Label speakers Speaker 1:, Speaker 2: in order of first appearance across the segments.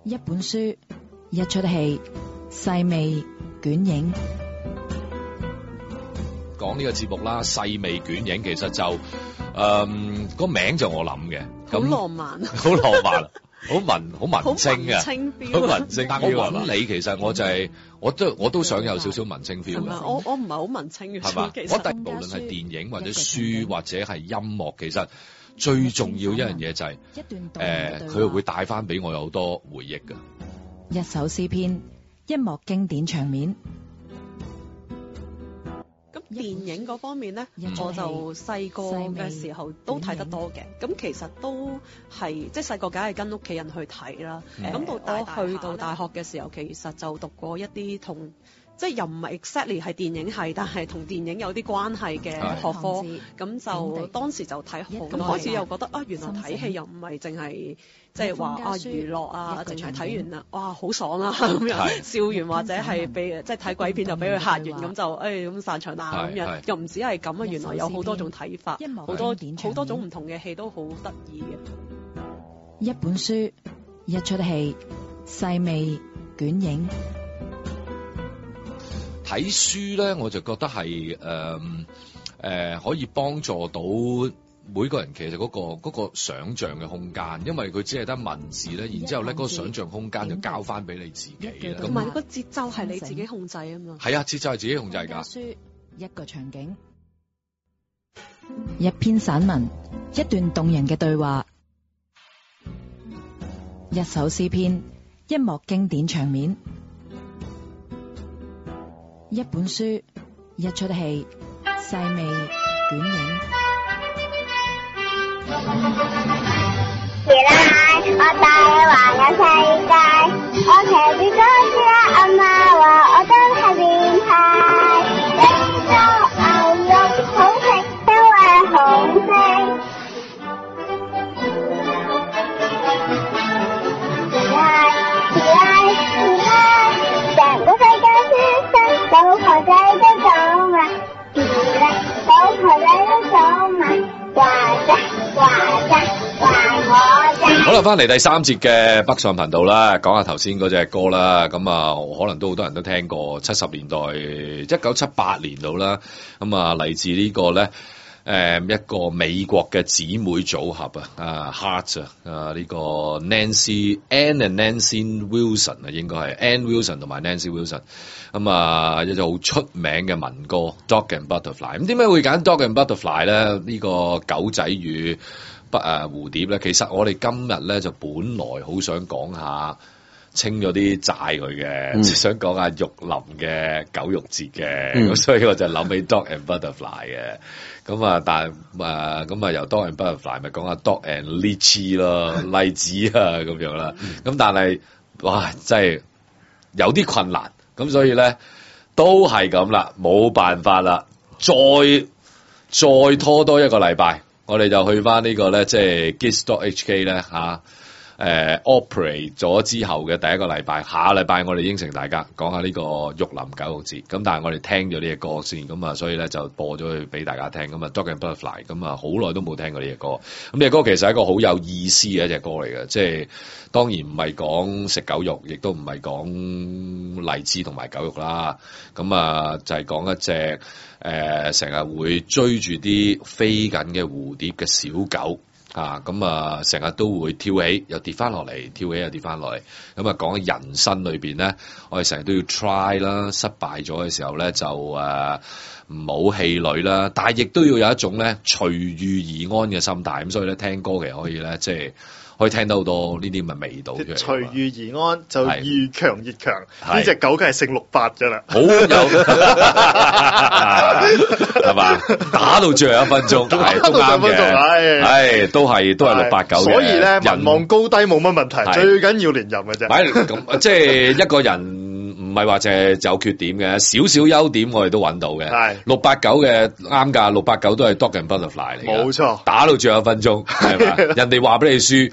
Speaker 1: 一本書，一出戲，細味捲影。
Speaker 2: 講呢個節目啦，細味捲影其實就個名就我諗嘅，
Speaker 3: 好浪漫，
Speaker 2: 好浪漫，好文青啊，好文青 feel。但我揾你其實我就係、我都想有少少文青 feel 嘅。
Speaker 3: 我唔係好文青嘅，
Speaker 2: 係嘛？我第無論係電影或者書或者係音樂，其實最重要一樣嘢就係佢會帶翻俾我有好多回憶㗎。
Speaker 1: 一首詩篇，一幕經典場面。
Speaker 3: 咁電影嗰方面咧，我就細個嘅時候都睇得多嘅。咁其實都係即係細個梗係跟屋企人去睇啦。咁到去到大學嘅時候，其實就讀過一啲同即係又唔係 exactly 係電影系，但係同電影有啲關係嘅學科。咁就當時就睇好，咁開始又覺得啊，原來睇戲又唔係淨係即係話啊娛樂啊，淨係睇完啦，哇好爽啊咁樣，笑完或者係俾即係睇鬼片就俾佢嚇完，咁就咁散場啦咁樣，又唔止係咁啊，原來有好多種睇法，好多種唔同嘅戲都好得意嘅。
Speaker 1: 一本書，一出戲，細味捲影。
Speaker 2: 睇書咧，我就覺得係可以幫助到每個人其實嗰個想像嘅空間，因為佢只係得文字咧，然之後咧嗰個想像空間就交翻俾你自己啦。
Speaker 3: 同埋個節奏係你自己控制啊嘛。
Speaker 2: 係啊，節奏係自己控制㗎。
Speaker 1: 書，一個場景，一篇散文，一段動人嘅對話，一首詩篇，一幕經典場面。一本書，一出戲，細味捲影。
Speaker 4: 原來我帶環遊世界，我騎住嗰隻阿媽話我真係變態。呢個牛肉好食，因為紅色。成個世界先生，老婆仔都講嘛，老婆仔都講嘛，話啫話啫話我啫。
Speaker 2: 好啦，翻嚟第三節嘅北上頻道啦，講下頭先嗰隻歌啦。咁啊，可能都好多人都聽過，70年代1978年度啦。咁啊，嚟自呢個咧。一個美國嘅姊妹組合啊，Heart 呢個 Anne and Nancy Wilson 啊，應該係 Anne Wilson 同埋 Nancy Wilson。咁啊，一隻好出名嘅民歌 Dog and Butterfly。咁點解會揀 Dog and Butterfly 咧？呢個狗仔與蝴蝶咧，其實我哋今日咧就本來好想講下清咗啲債佢嘅，想講下玉林嘅狗肉節嘅，咁所以我就諗起 Dog and Butterfly 嘅。咁啊，但咁啊，由 Dog and Butterfly 咪講下 Dog and Lychee 咯，荔枝啊咁樣啦。咁但係哇，真係有啲困難。咁所以咧都係咁啦，冇辦法啦，再拖多一個禮拜，我哋就去翻呢個咧，即係 Gist.hk 咧嚇。operate 咗之後嘅第一個禮拜，下個禮拜我哋應承大家講下呢個玉林狗肉節。咁但係我哋聽咗呢隻歌先，咁啊所以咧就播咗去俾大家聽。咁啊 Dog and Butterfly，咁啊好耐都冇聽過呢隻歌。咁呢隻歌其實係一個好有意思嘅一隻歌嚟嘅，即係當然唔係講食狗肉，亦都唔係講荔枝同埋狗肉啦。咁啊就係講一隻成日會追住啲飛緊嘅蝴蝶嘅小狗。咁啊，成日都會跳起又跌翻落嚟，跳起又跌翻落嚟。咁啊，講喺人生裏邊咧，我哋成日都要 try 啦，失敗咗嘅時候咧就唔好氣餒啦。但係亦都要有一種咧隨遇而安嘅心態。咁所以咧聽歌其實可以咧即係可以聽到好多呢啲咁嘅味道嘅。
Speaker 5: 隨遇而安就越強越強。呢隻狗梗係勝68㗎啦，
Speaker 2: 好有係嘛？打到最後一分鐘，係都啱嘅。都係689嘅。所以咧，
Speaker 5: 人望高低冇乜問題，最緊要連任嘅啫。
Speaker 2: 咁即係一個人唔係話淨係有缺點嘅，少少優點我哋都揾到嘅。係689嘅啱㗎，689都係 Dog and Butterfly 嚟嘅。冇錯，打到最後一分鐘係嘛？人哋話俾你輸。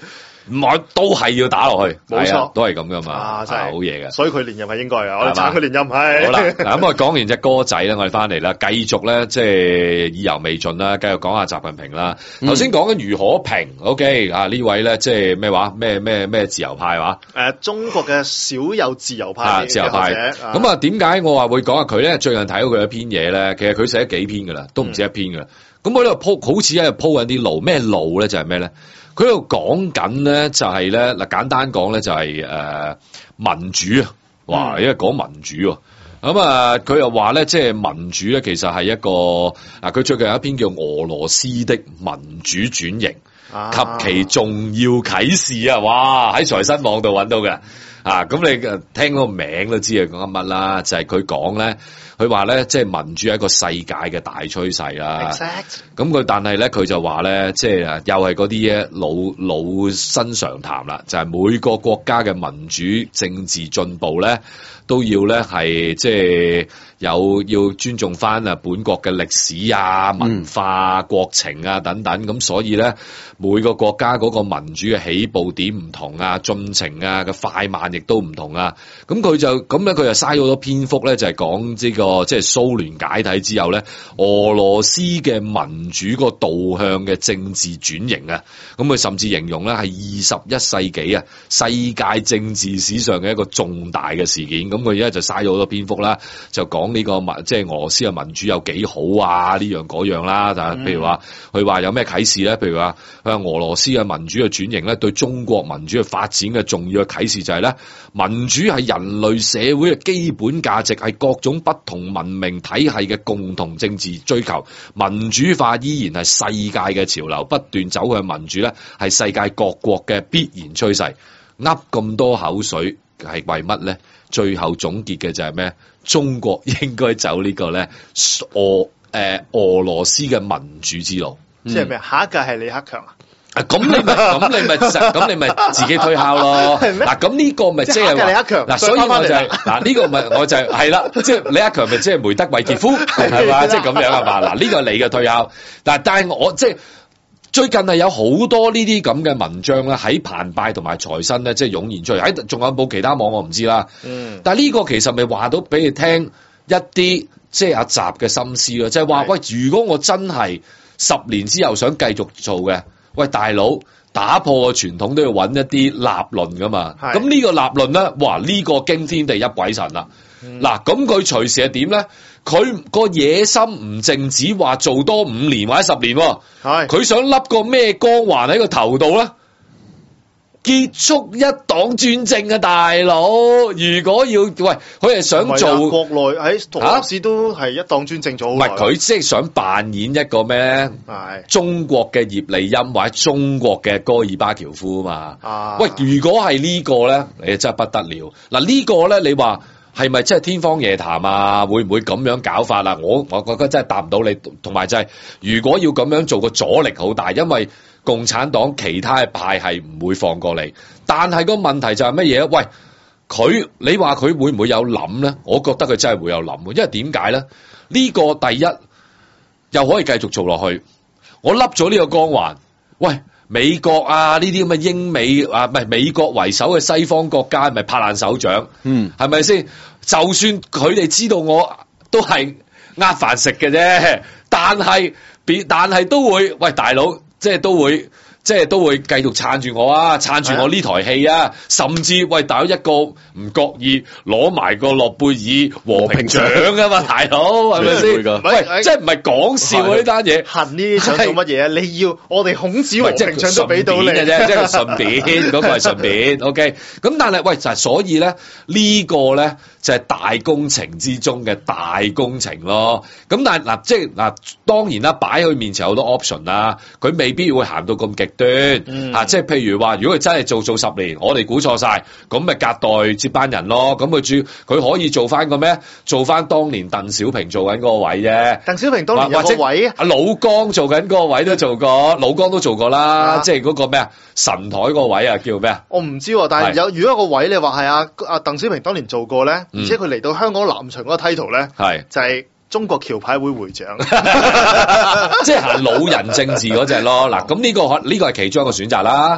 Speaker 2: 唔係都係要打落去，
Speaker 5: 冇錯
Speaker 2: 係啊都係咁噶嘛，
Speaker 5: 真係
Speaker 2: 好嘢嘅。
Speaker 5: 所以佢連任係應該嘅，我哋撐佢連任係。
Speaker 2: 好啦，嗱咁我講完隻歌仔咧，我哋翻嚟啦，繼續咧即係意猶未盡啦，繼續講下習近平啦。頭先講緊俞可平 ，OK 啊呢位咧即係咩話咩自由派話？
Speaker 5: 中國嘅少有自由派
Speaker 2: 啊，自由派。咁啊，點解我話會講下佢咧？最近睇到佢一篇嘢咧，其實佢寫咗幾篇噶啦，都唔止一篇噶啦。咁佢喺度鋪，好似喺度鋪緊啲路，咩路咧？就係咩咧？佢喺度講緊咧，就係咧嗱，簡單講咧就係民主啊！哇，因為講民主喎。咁啊，佢又話咧，即係民主咧，其實係一個佢最近有一篇叫《俄羅斯的民主轉型及其重要啟示》啊！哇，喺財新網度揾到嘅咁你聽嗰個名都知係講緊乜啦，就係佢講咧。佢話咧，即係民主係一個世界嘅大趨勢啦。咁佢但係咧，佢就話咧，即係又係嗰啲老生常談啦，就係每個國家嘅民主政治進步咧，都要咧係即係要尊重翻本國嘅歷史啊、文化、國情啊等等。咁所以咧，每個國家嗰個民主嘅起步點唔同啊，進程啊嘅快慢亦都唔同啊。咁佢就嘥咗好多篇幅咧，就係講呢個。即係蘇聯解體之後咧，俄羅斯嘅民主個導向嘅政治轉型啊，咁佢甚至形容咧係21世紀啊世界政治史上嘅一個重大嘅事件。咁佢而家就嘥咗好多篇幅啦，就講呢個即係俄羅斯嘅民主有幾好啊，呢樣嗰樣啦。但係譬如話，佢話有咩啟示咧？譬如話，俄羅斯嘅民主嘅轉型咧，對中國民主嘅發展嘅重要嘅啟示就係咧，民主係人類社會嘅基本價值，係各種不同文明體系嘅共同政治追求，民主化依然係世界嘅潮流，不斷走向民主咧，係世界各國嘅必然趨勢。噏咁多口水係為乜咧？最後總結嘅就係咩？中國應該走呢個咧俄羅斯嘅民主之路。
Speaker 5: 即係咩？下一屆係李克強啊？
Speaker 2: 咁你咪自己推敲咯。嗱，咁呢個咪即係話
Speaker 5: 李克強
Speaker 2: 嗱，所以我就嗱呢個咪我就係啦，即係李克強咪即係梅德韋傑夫係嘛，即係咁樣係嘛。嗱，呢個係你嘅推敲。但係我即係最近係有好多呢啲咁嘅文章咧，喺澎湃同埋財新咧，即係湧現出嚟。喺仲有冇其他網我唔知啦。但係呢個其實咪話到俾你聽一啲即係阿習嘅心思咯，即係話喂，如果我真係10年之後想繼續做嘅。喂，大佬，打破個傳統都要揾一啲立論噶嘛？咁呢個立論咧，哇！呢個驚天地泣鬼神啦！嗱，咁佢隨時係點咧？佢個野心唔淨止話做多5年或者10年，佢想笠個咩光環喺個頭度咧？結束一黨專政啊，大佬！如果要喂，佢係想做
Speaker 5: 國內喺俄羅斯都係一黨專政咗好耐。
Speaker 2: 唔係佢即係想扮演一個咩咧？中國嘅葉利欽或者中國嘅戈爾巴喬夫啊嘛。喂，如果係呢個咧，你真係不得了。嗱，呢個咧，你話係咪真係天方夜譚啊？會唔會咁樣搞法啊？我覺得真係答唔到你。同埋就係，如果要咁樣做，個阻力好大，因為共產黨其他嘅派係唔會放過你，但係個問題就係乜嘢？喂，你話佢會唔會有諗咧？我覺得佢真係會有諗，因為點解咧？呢個第一又可以繼續做落去，我笠咗呢個光環。喂，美國啊，呢啲咁嘅英美啊，唔係美國為首嘅西方國家，咪拍爛手掌？係咪先？就算佢哋知道我都係飯食嘅啫，但係都會喂大佬。即係都會繼續撐住我啊，撐住我呢台戲啊，甚至喂大佬一個唔覺意攞埋個諾貝爾和平獎啊嘛，大佬係咪先？喂，即係唔係講笑啊呢單嘢？
Speaker 5: 恨呢啲獎做乜嘢啊？你要我哋孔子和平獎都俾到你
Speaker 2: 嘅啫，即係順便嗰個係順便 ，OK。咁但係喂就係所以咧呢個咧就係大工程之中嘅大工程咯。咁但係嗱即係嗱當然啦，擺喺佢面前好多 option 啦，佢未必會行到咁極端。即係譬如話，如果佢真係做10年，我哋估錯晒，咁咪隔代接班人咯。咁佢可以做翻個咩？做翻當年鄧小平做緊嗰個位啫。
Speaker 5: 鄧小平當年有個位，
Speaker 2: 阿老江做緊嗰個位都做過，老江都做過啦。即係嗰個咩啊？神台嗰個位啊，叫咩啊？
Speaker 5: 我唔知，但係如果一個位你話係阿鄧小平當年做過咧，而且佢嚟到香港南巡嗰個 title 咧，就係中國橋牌會會長，即
Speaker 2: 係行老人政治嗰隻咯。嗱，咁呢個係其中一個選擇啦。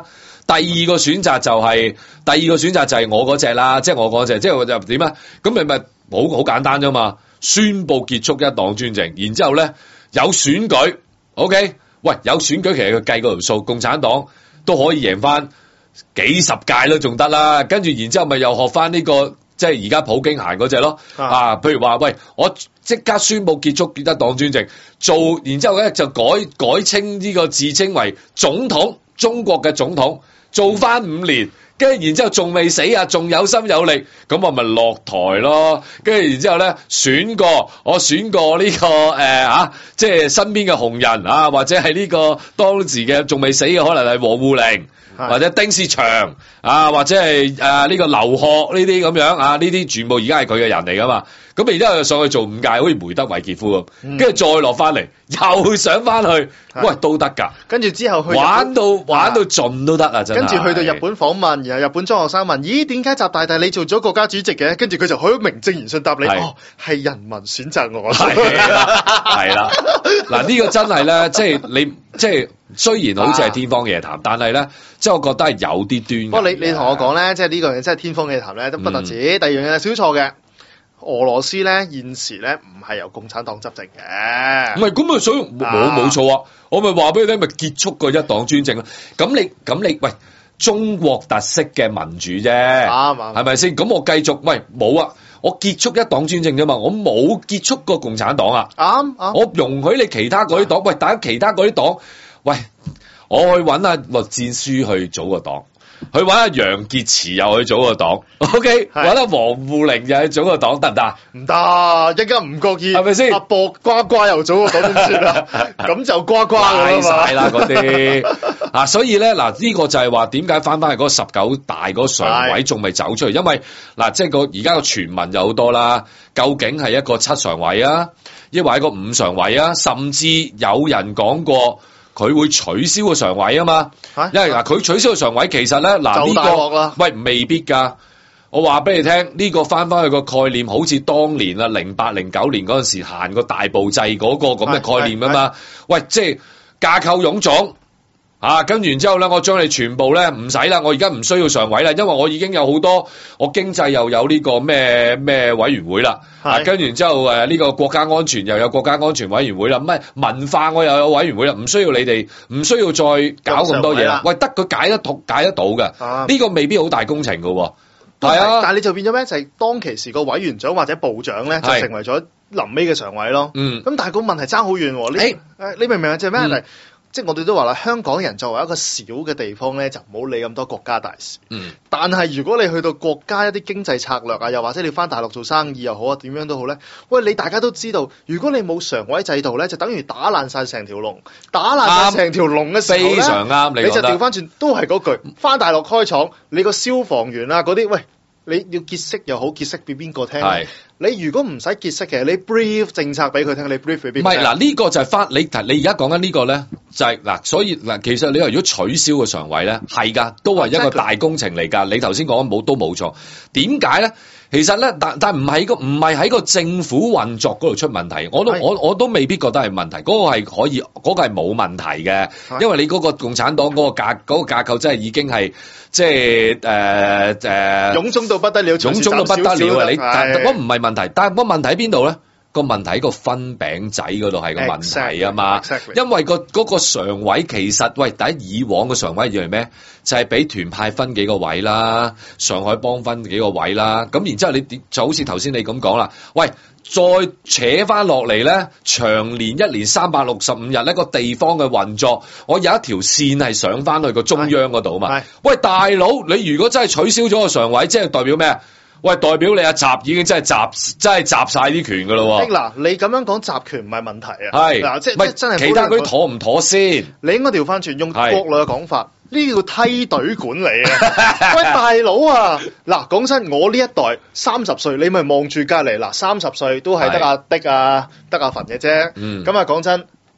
Speaker 2: 第二個選擇就係我嗰隻啦，即係我嗰隻，即係我就點啊？咁咪好簡單啫嘛，宣佈結束一黨專政，然之後咧有選舉 ，OK？ 喂，有選舉其實佢計嗰條數，共產黨都可以贏翻幾十屆都仲得啦，跟住然之後咪又學翻呢個。即係而家普京行嗰隻咯，譬如話喂，我即刻宣佈結束一黨專政，然之後咧就改稱呢個自稱為總統，中國嘅總統，做翻5年，跟住然之後仲未死啊，仲有心有力，咁我咪落台咯，跟住然之後咧我選過呢個即係身邊嘅紅人啊，或者係呢個當時嘅仲未死嘅，可能係王滬寧。或者丁薛祥啊，或者係呢個劉鶴呢啲咁樣啊，呢啲全部而家係佢嘅人嚟噶嘛，咁然之後又上去做5屆，好似梅德韋傑夫咁，跟住再落翻嚟，又上翻去，喂都得㗎，
Speaker 5: 跟住之後去
Speaker 2: 玩到盡都得啊，真係。
Speaker 5: 跟住去到日本訪問，然後日本中學生問：咦，點解習大大你做咗國家主席嘅？跟住佢就好名正言順答你：係人民選擇我。
Speaker 2: 係啦，嗱呢個真係咧，即係雖然好似係天方夜譚，但係咧，即係我覺得係有啲端。
Speaker 5: 不過你同我講咧，即係呢個嘢真係天方夜譚咧，都不特止。第二樣嘢係少錯嘅，俄羅斯咧現時咧唔係由共產黨執政嘅。
Speaker 2: 唔係咁啊，所以冇錯啊！我咪話俾你聽，咪結束個一黨專政咯。咁你喂，中國特色嘅民主啫，係咪先？咁我繼續喂冇啊！我結束一黨專政啫嘛，我冇結束過共產黨啊！我容許你其他嗰啲黨，喂，大家其他嗰啲黨，喂，我去揾阿栗戰書去組個黨，去揾阿楊潔篪又去組個黨 ，OK， 揾阿王滬寧又去組個黨，得唔得？
Speaker 5: 唔得，一間唔覺意，
Speaker 2: 係咪先？
Speaker 5: 阿博呱呱又組個黨點算啊？咁就呱呱㗎
Speaker 2: 晒啦嗰啲所以咧嗱，呢個就係話點解翻去嗰個19大嗰個常委仲未走出嚟？因為嗱，即係而家個傳聞有好多啦，究竟係一個7常委啊，抑或係一個5常委啊？甚至有人講過。佢會取消個常委啊嘛，因為佢取消個常委，其實咧呢個喂未必㗎。我話俾你聽，呢個翻去個概念，好似當年啊08、09年嗰陣時行個大部制嗰個咁嘅概念啊嘛。喂，即係架構臃腫跟住然之後咧，我將你全部咧唔使啦，我而家唔需要常委啦，因為我已經有好多，我經濟又有呢個咩委員會啦，跟住然之後呢個國家安全又有國家安全委員會啦，咩文化我又有委員會啦，唔需要你哋，唔需要再搞咁多嘢啦。喂，得佢解得到嘅，呢個未必好大工程㗎喎。係啊，
Speaker 5: 但係你就變咗咩？就係當其時個委員長或者部長咧，就成為咗臨尾嘅常委咯。咁但係個問題爭好遠喎。你明唔明啊？即係咩？即係我哋都話啦，香港人作為一個小嘅地方咧，就唔好理咁多國家大事。但係如果你去到國家一啲經濟策略啊，又或者你翻大陸做生意又好啊，點樣都好咧，喂，你大家都知道，如果你冇常委制度咧，就等於打爛晒成條龍，打爛晒成條龍嘅時候咧，
Speaker 2: 非常啱，
Speaker 5: 你就調翻轉，都係嗰句，翻大陸開廠，你個消防員啊嗰啲，喂，你要結識又好，結識俾邊個聽？你如果唔使結識嘅，你 brief 政策俾佢聽，你 brief 俾邊個聽？唔係嗱，
Speaker 2: 呢個就係翻你而家講緊呢個咧，就係嗱，所以嗱，其實你話如果取消個常委咧，係㗎，都係一個大工程嚟㗎。你頭先講都冇錯，點解咧？其實咧，但唔係喺個政府運作嗰度出問題，我都未必覺得係問題，嗰個係可以，嗰個係冇問題嘅，因為你嗰個共產黨嗰個架構真係已經係即係
Speaker 5: 臃腫到不得了，
Speaker 2: 臃腫到不得了啊！你嗰唔係問題，但係個問題喺邊度咧？個問題喺個分餅仔嗰度係個問題啊嘛，因為嗰個常委其實喂，第一以往嘅常委係咩？就係俾團派分幾個位啦，上海幫分幾個位啦，咁然之後你就好似頭先你咁講啦，喂，再扯翻落嚟咧，長年1年365日呢個地方嘅運作，我有一條線係上翻去個中央嗰度啊嘛，喂，大佬，你如果真係取消咗個常委，即係代表咩？喂，代表你阿習已經真係集晒啲權噶咯喎！
Speaker 5: 嗱，你咁樣講集權唔係問題啊，嗱，即係真係
Speaker 2: 其他嗰啲妥唔妥先？
Speaker 5: 你應該調翻轉用國內嘅講法，呢叫梯隊管理啊！喂，大佬啊，嗱，講真，我呢一代30歲，你咪望住隔離嗱，30歲都係得阿的啊，得阿馮嘅啫。咁啊，講真，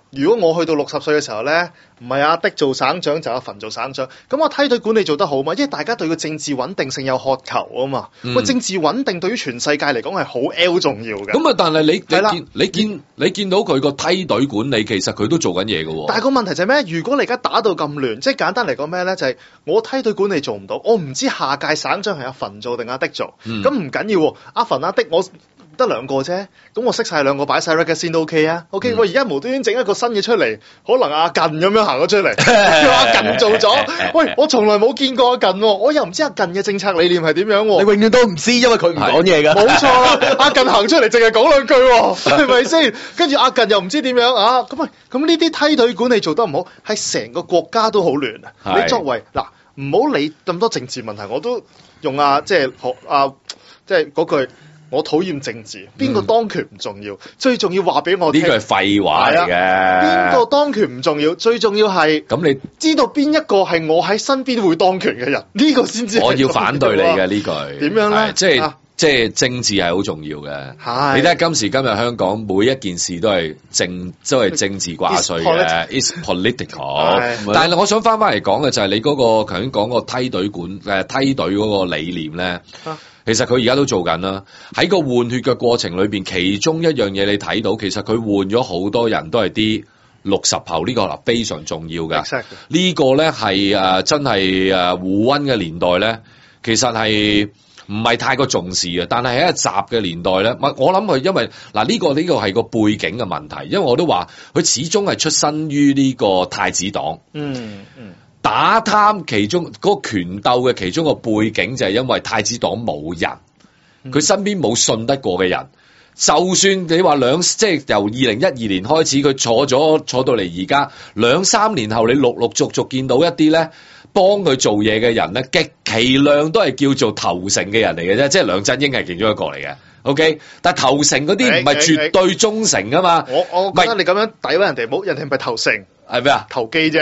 Speaker 5: 如果我去到60歲嘅時候咧，唔係阿迪做省長就阿馮做省長，咁我梯隊管理做得好嘛？因為大家對個政治穩定性有渴求啊嘛。喂，政治穩定對於全世界嚟講係好 L 重要嘅。
Speaker 2: 咁啊，但係你見到佢個梯隊管理，其實佢都做緊嘢嘅喎。
Speaker 5: 但係個問題就係咩？如果你而家打到咁亂，即係簡單嚟講咩咧？就係我梯隊管理做唔到，我唔知下屆省長係阿馮做定阿迪做。咁唔緊要喎，阿馮阿迪我得兩個啫，咁我識晒兩個擺晒 record 先都 OK 啊 ，OK，我而家無端端整一個新嘅出嚟，可能阿近咁樣行咗出嚟，叫阿近做咗，喂，我從來冇見過阿近喎，我又唔知阿近嘅政策理念係點樣喎，
Speaker 6: 你永遠都唔知，因為佢唔講嘢㗎。
Speaker 5: 冇錯啦，阿近行出嚟淨係講兩句喎，係咪先？跟住阿近又唔知點樣啊，咁呢啲梯隊管理做得唔好，係成個國家都好亂啊！你作為嗱，唔好理咁多政治問題，我都用即係嗰句。我討厭政治，邊個當權唔重要，最重要話俾我聽。
Speaker 2: 呢個係廢話嚟嘅。
Speaker 5: 邊個當權唔重要，最重要係咁你知道邊一個係我喺身邊會當權嘅人，呢個先至。
Speaker 2: 我要反對你嘅呢句。
Speaker 5: 點樣咧？
Speaker 2: 即係政治係好重要嘅。你睇下今時今日香港每一件事都係政治掛帥嘅 ，is political。但係我想翻嚟講嘅就係你嗰個頭先講個梯隊嗰個理念咧。其實佢而家都做緊啦，喺個換血嘅過程裏邊，其中一樣嘢你睇到，其實佢換咗好多人都係啲60後，呢個係非常重要嘅。
Speaker 5: Exactly.
Speaker 2: 呢個咧係真係胡溫嘅年代咧，其實係唔係太過重視嘅。但係喺一習嘅年代咧，我諗佢因為呢個係個背景嘅問題，因為我都話佢始終係出身於呢個太子黨。打貪其中嗰個權鬥嘅其中個背景就係因為太子黨冇人，佢身邊冇信得過嘅人。就算你話即係由2012年開始佢坐到嚟而家2-3年後，你陸續見到一啲咧幫佢做嘢嘅人咧，極其量都係叫做投誠嘅人嚟嘅啫，即係梁振英係其中一個嚟嘅。OK， 但係投誠嗰啲唔係絕對忠誠㗎嘛。
Speaker 5: 我覺得你咁樣詆毀人哋，人哋唔係投誠。
Speaker 2: 係咩啊？
Speaker 5: 投機啫，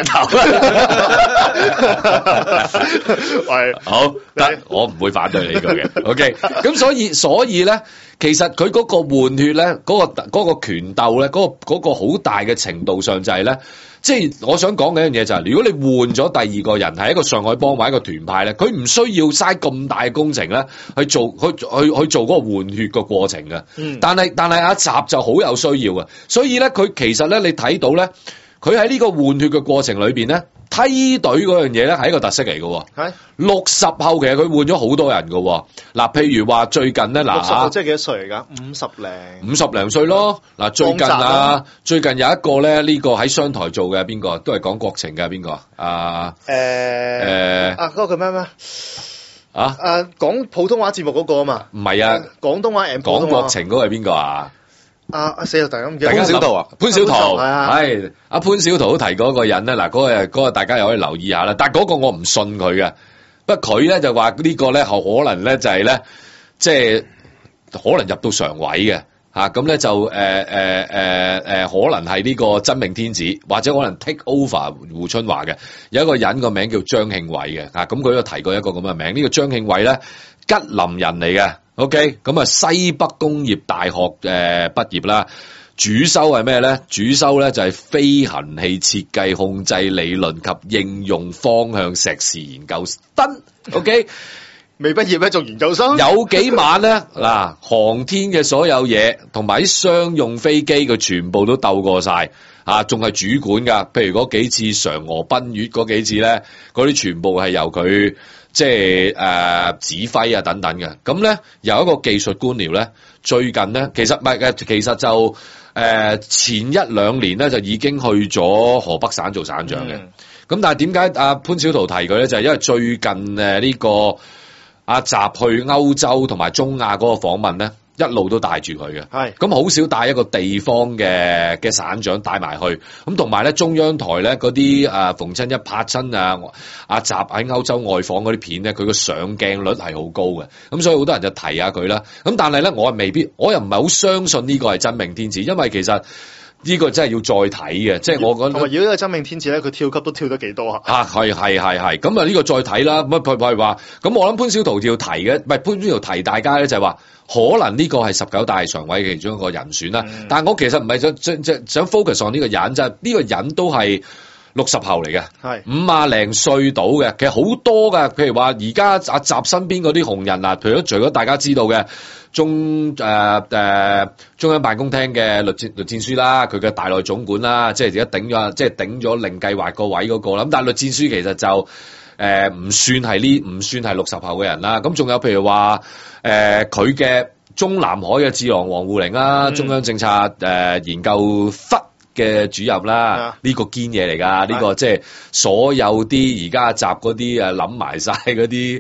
Speaker 2: 係好，但我唔會反對你呢個嘅。OK， 咁所以咧，其實佢嗰個換血咧，嗰個權鬥咧，嗰個好大嘅程度上就係咧，即係我想講嘅一樣嘢就係，如果你換咗第二個人係一個上海幫或者一個團派咧，佢唔需要嘥咁大嘅工程咧去做嗰個換血嘅過程嘅。但係阿習就好有需要嘅，所以咧佢其實咧你睇到咧。佢喺呢個換血嘅過程裏邊咧，梯隊嗰樣嘢咧係一個特色嚟嘅。係60後其實佢換咗好多人嘅。嗱，譬如話最近咧，嗱
Speaker 5: 60後即係幾多歲嚟㗎？50零歲咯。嗱，最近有一個咧，呢個喺商台做嘅邊個？都係講國情嘅邊個啊？嗰個叫咩？講普通話節目嗰個啊嘛。唔係啊，廣東話
Speaker 2: 講國情嗰個係邊個啊？
Speaker 5: 死啦！大家唔記得
Speaker 2: 潘小桃啊，潘小桃
Speaker 5: 係
Speaker 2: 阿潘小桃都提過一個人咧，嗱嗰個大家又可以留意下啦。但係嗰個我唔信佢嘅，不過佢咧就話呢個咧可能咧就係咧，即係可能入到常委嘅嚇，咁咧就可能係呢個真命天子，或者可能 take over 胡春華嘅。有一個人個名叫張慶偉嘅嚇，咁佢都提過一個咁嘅名。呢個張慶偉咧，吉林人嚟嘅。OK， 咁啊西北工業大學畢業啦，主修係咩咧？主修咧就係飛行器設計控制理論及應用方向碩士研究生。OK，
Speaker 5: 未畢業咧做研究生。
Speaker 2: 有幾晚咧嗱，航天嘅所有嘢同埋啲商用飛機佢全部都鬥過晒啊，仲係主管㗎。譬如嗰幾次嫦娥奔月嗰幾次咧，嗰啲全部係由佢。即係指揮啊等等嘅，咁咧有一個技術官僚咧，最近咧其實就前1-2年咧就已經去咗河北省做省長嘅，咁但係點解阿潘小桃提佢咧？就係因為最近呢個阿習去歐洲同埋中亞嗰個訪問咧。一路都帶住佢嘅，係咁好少帶一個地方嘅省長帶埋去，咁同埋咧中央台咧嗰啲逢親一拍親阿習喺歐洲外訪嗰啲片咧，佢個上鏡率係好高嘅，咁所以好多人就提下佢啦。咁但係咧我又唔係好相信呢個係真命天子，因為其實呢個真係要再睇嘅，即係我覺得。
Speaker 5: 同埋如果呢個真命天子咧，佢跳級都跳得幾多啊？
Speaker 2: 係，咁啊呢個再睇啦。咁譬如話，咁我諗潘小濤要提嘅，唔係潘小濤提大家咧，就係話可能呢個係19大常委其中一個人選啦。但係我其實唔係想 focus on 呢個人，就係呢個人都係60後嚟嘅，係50零歲到嘅，其實好多㗎。譬如話而家阿習身邊嗰啲紅人啊，除咗大家知道嘅中央辦公廳嘅栗戰書啦，佢嘅大內總管啦，即係而家頂咗令計劃個位嗰個啦。咁但係栗戰書其實就唔算係60後嘅人啦。咁仲有譬如話佢嘅中南海嘅智囊王滬寧啦，中央政策研究忽嘅主任啦，呢個堅嘢嚟㗎，呢個即係所有啲而家集嗰啲諗埋晒嗰啲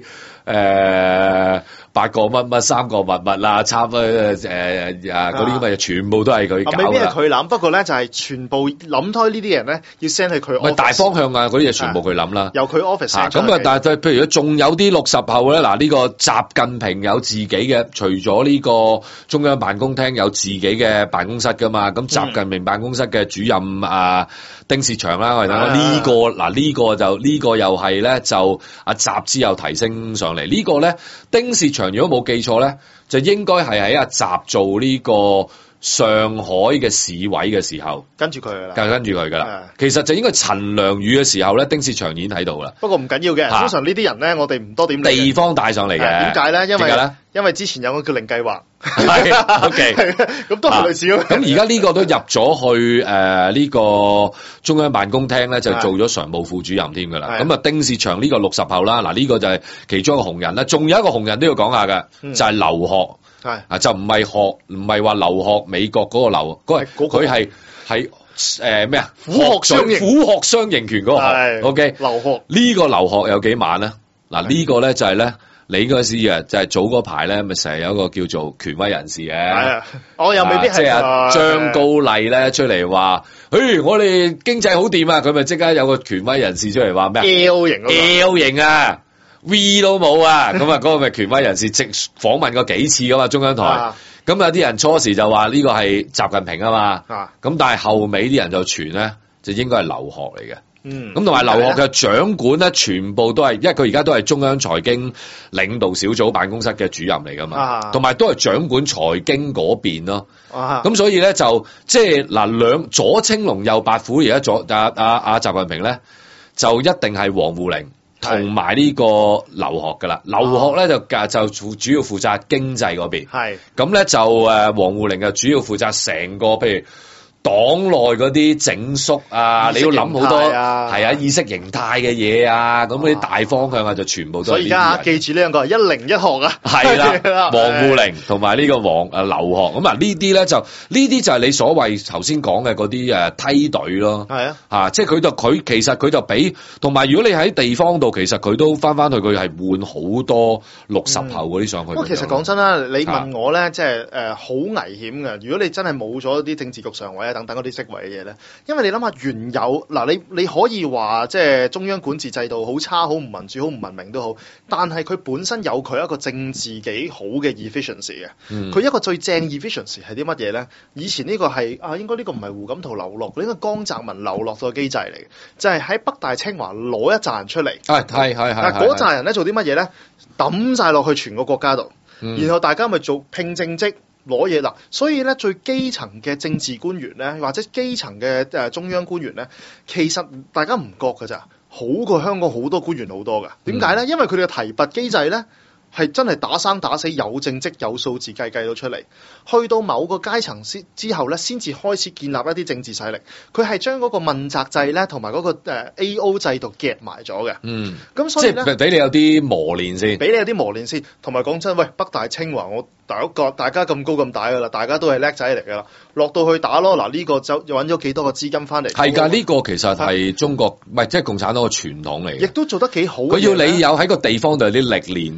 Speaker 2: 8個乜乜3個乜乜啦，差嗰啲咁嘅全部都係佢搞㗎。
Speaker 5: 未必係佢諗，不過咧就係全部諗開呢啲人咧，要 send 去佢 office。
Speaker 2: 大方向啊，嗰啲嘢全部佢諗啦。
Speaker 5: 由佢 office
Speaker 2: 咁啊，但係譬如仲有啲60後咧，嗱呢個習近平有自己嘅，除咗呢個中央辦公廳有自己嘅辦公室㗎嘛，咁習近平辦公室嘅主任丁薛祥啦，我哋睇呢個又係咧就阿習之後提升上嚟，呢個咧丁薛祥如果冇記錯咧，就應該係喺阿習做呢個上海嘅市委嘅時候，
Speaker 5: 跟住佢㗎啦，
Speaker 2: 跟住佢㗎啦。其實就應該陳良宇嘅時候咧，丁薛祥已經喺度啦。
Speaker 5: 不過唔緊要嘅，通常呢啲人咧，我哋唔多點理。
Speaker 2: 地方帶上嚟嘅，
Speaker 5: 點解咧？因為之前有個叫令計劃，
Speaker 2: 係 OK，
Speaker 5: 咁都係類似咯。
Speaker 2: 咁而家呢個都入咗去呢個中央辦公廳咧，就做咗常務副主任添㗎啦。咁啊，丁薛祥呢個60後啦，嗱呢個就係其中一個紅人啦。仲有一個紅人都要講下嘅，就係劉鶴。係就唔係話留學美國嗰個留，佢係咩啊？虎鶴雙形拳嗰個學。OK， 劉鶴呢個劉鶴有幾晚咧？嗱呢個咧就係咧，你應該知嘅，就係早嗰排咧，咪成日有一個叫做權威人士嘅。係啊，
Speaker 5: 我又未必係。
Speaker 2: 即係張高麗咧出嚟話，我哋經濟好掂啊！佢咪即刻有個權威人士出嚟話咩啊 ？L 型啊！V 都冇啊！咁啊，嗰個咪權威人士直訪問過幾次噶嘛，中央台。咁有啲人初時就話呢個係習近平啊嘛。咁但係後尾啲人就傳咧，就應該係劉鶴嚟嘅。咁同埋劉鶴嘅掌管咧，全部都係，因為佢而家都係中央財經領導小組辦公室嘅主任嚟噶嘛。同埋都係掌管財經嗰邊咯。咁所以咧就即係嗱左青龍右白虎，而家阿習近平咧就一定係王滬寧。同埋呢個劉鶴㗎啦，劉鶴咧就主要負責經濟嗰邊，咁咧就王滬寧就主要負責成個譬如黨內嗰啲整肅啊，你要諗好多係啊意識形態嘅嘢啊，咁嗰啲大方向啊就全部都係呢啲人。所以而家
Speaker 5: 記住呢兩個101學啊，
Speaker 2: 係啦，王滬寧同埋呢個劉鶴，咁啊呢啲咧就呢啲就係你所謂頭先講嘅嗰啲梯隊咯，係啊，即係佢其實佢就俾，同埋如果你喺地方度，其實佢都翻去佢係換好多60後嗰啲上去。
Speaker 5: 不過其實講真啦，你問我咧，即係好危險嘅。如果你真係冇咗啲政治局常委等等嗰啲職位嘅嘢咧，因為你諗下原有嗱，你可以話即係中央管治制度好差、好唔民主、好唔文明都好，但係佢本身有佢一個政治幾好嘅 efficiency 嘅。佢一個最正 efficiency 係啲乜嘢咧？以前呢個係應該呢個唔係胡錦濤流落，呢個江澤民流落個機制嚟嘅，就係喺北大清華攞一紮人出嚟。係。嗱嗰紮人咧做啲乜嘢咧？抌晒落去全個國家度，然後大家咪做拼政績。攞嘢啦，所以咧最基層嘅政治官員咧，或者基層嘅中央官員咧，其實大家唔覺㗎咋，好過香港好多官員好多㗎。點解咧？因為佢哋嘅提拔機制咧係真係打生打死，有政績有數字計到出嚟，去到某個階層之後咧，先至開始建立一啲政治勢力。佢係將嗰個問責制咧同埋嗰個AO 制度夾埋咗嘅。咁所以咧，
Speaker 2: 即係俾你有啲磨練先，
Speaker 5: 俾你有啲磨練先。同埋講真，喂，北大清華我。大家咁高咁大㗎啦，大家都係叻仔嚟㗎啦，落到去打咯。嗱呢個就揾咗幾多個資金翻嚟？係㗎，
Speaker 2: 呢個其實係中國唔係即係共產黨嘅傳統嚟嘅，
Speaker 5: 亦都做得幾好。
Speaker 2: 佢要你有喺個地方度有啲歷練，你嗰個歷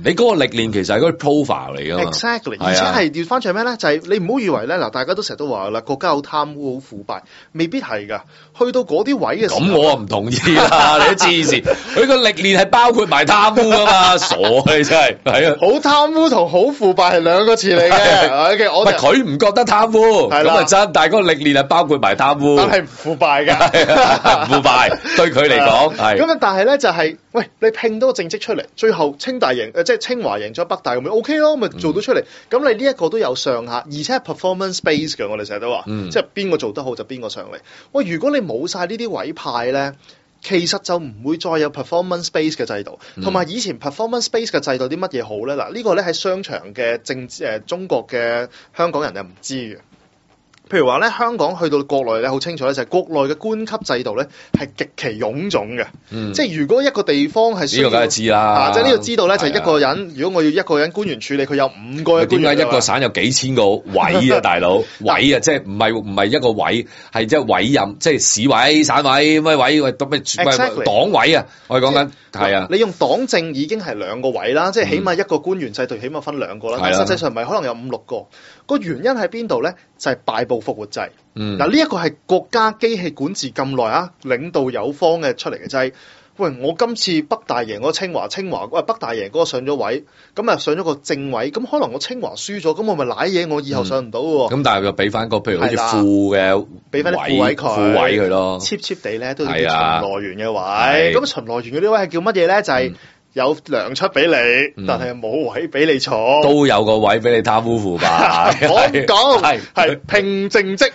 Speaker 2: 歷練其實係嗰啲 profile 嚟㗎嘛。
Speaker 5: Exactly，而且係調翻轉咩咧？就係你唔好以為咧嗱，大家都成日都話啦，國家好貪污、好腐敗，未必係㗎。去到嗰啲位嘅時候，
Speaker 2: 咁我唔同意啦，你都黐線。佢個歷練係包括埋貪污㗎嘛，傻你真係係啊！
Speaker 5: 好貪污同好腐敗係兩個詞嚟嘅。
Speaker 2: 唔係佢唔覺得貪污，咁啊真，但係嗰個歷練係包括埋貪污，
Speaker 5: 但係唔腐敗㗎，
Speaker 2: 唔腐敗對佢嚟講係。
Speaker 5: 咁啊，但係咧就係，喂，你拼多個政績出嚟，最後清大贏，即係清華贏咗北大，咁咪 OK 咯，咪做到出嚟。咁你呢一個都有上限，而且係 performance base 嘅，我哋成日都話，即係邊個做得好就邊個上嚟。喂，如果你冇晒呢啲委派咧，其實就唔會再有 performance base 嘅制度，同埋以前 performance base 嘅制度啲乜嘢好咧？嗱，呢個咧喺商場嘅中國嘅香港人係唔知嘅。譬如話咧，香港去到國內咧，好清楚咧，就係國內嘅官級制度咧係極其臃腫嘅。即係如果一個地方係需要，
Speaker 2: 呢個梗係知啦。
Speaker 5: 即係呢個知道咧，就係一個人。如果我要一個人官員處理，佢有5個嘅官員。
Speaker 2: 點解一個省有幾千個委啊，大佬？委啊，即係唔係一個委，係即係委任，即係市委、省委咩委？喂，黨委啊，我哋講緊係啊。
Speaker 5: 你用黨政已經係2個委啦，即係起碼一個官員制度，起碼分2個啦。但實際上唔係，可能有5、6個。個原因喺邊度咧？就係敗部復活制。嗱，呢一個係國家機器管治咁耐啊，領導有方嘅出嚟嘅，就係喂，我今次北大贏嗰個清華喂北大贏嗰個上咗位，咁啊上咗個正位，咁可能我清華輸咗，咁我咪舐嘢，我以後上唔到喎。
Speaker 2: 咁但係就俾翻個譬如好似副嘅，
Speaker 5: 俾翻啲副委佢，
Speaker 2: 副委佢咯
Speaker 5: ，cheap cheap 地咧都要叫巡邏員嘅位。咁巡邏員嗰啲位係叫乜嘢咧？就係有糧出俾你，但係冇位俾你坐，
Speaker 2: 都有個位俾你貪污腐敗。
Speaker 5: 我講係拼正職，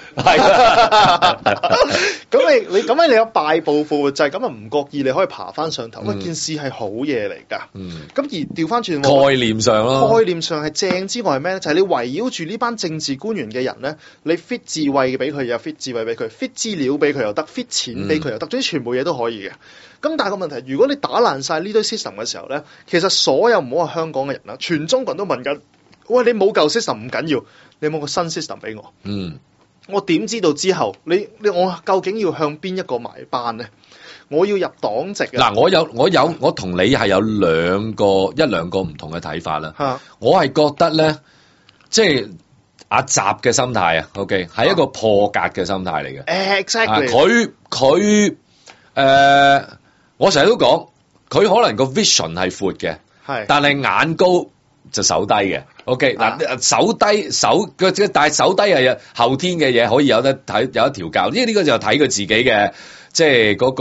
Speaker 5: 咁你咁樣你有敗部復活制，咁啊唔覺意你可以爬翻上頭，件事係好嘢嚟㗎。咁而調翻轉
Speaker 2: 概念上咯，
Speaker 5: 概念上係正之外係咩咧？就係你圍繞住呢班政治官員嘅人咧，你 fit 智慧俾佢又 fit 智慧俾佢 ，fit 資料俾佢又得 ，fit 錢俾佢又得，總之全部嘢都可以嘅。咁但係個問題，如果你打爛晒呢堆 system 嘅時候咧，其實所有唔好話香港嘅人啦，全中國人都問緊，喂，你冇舊 system 唔緊要，你有冇個新 system 俾我？我點知道之後我究竟要向邊一個埋班咧？我要入黨籍啊！
Speaker 2: 嗱，我同你係有一兩個唔同嘅睇法啦。我係覺得咧，即係阿習嘅心態啊 ，OK， 係一個破格嘅心態嚟嘅。
Speaker 5: Exactly，
Speaker 2: 佢我成日都講，佢可能個 vision 係闊嘅，但係眼高就手低嘅。OK，手低但係手低係後天嘅嘢，可以有得睇，有得調教。呢個就睇佢自己嘅，即係嗰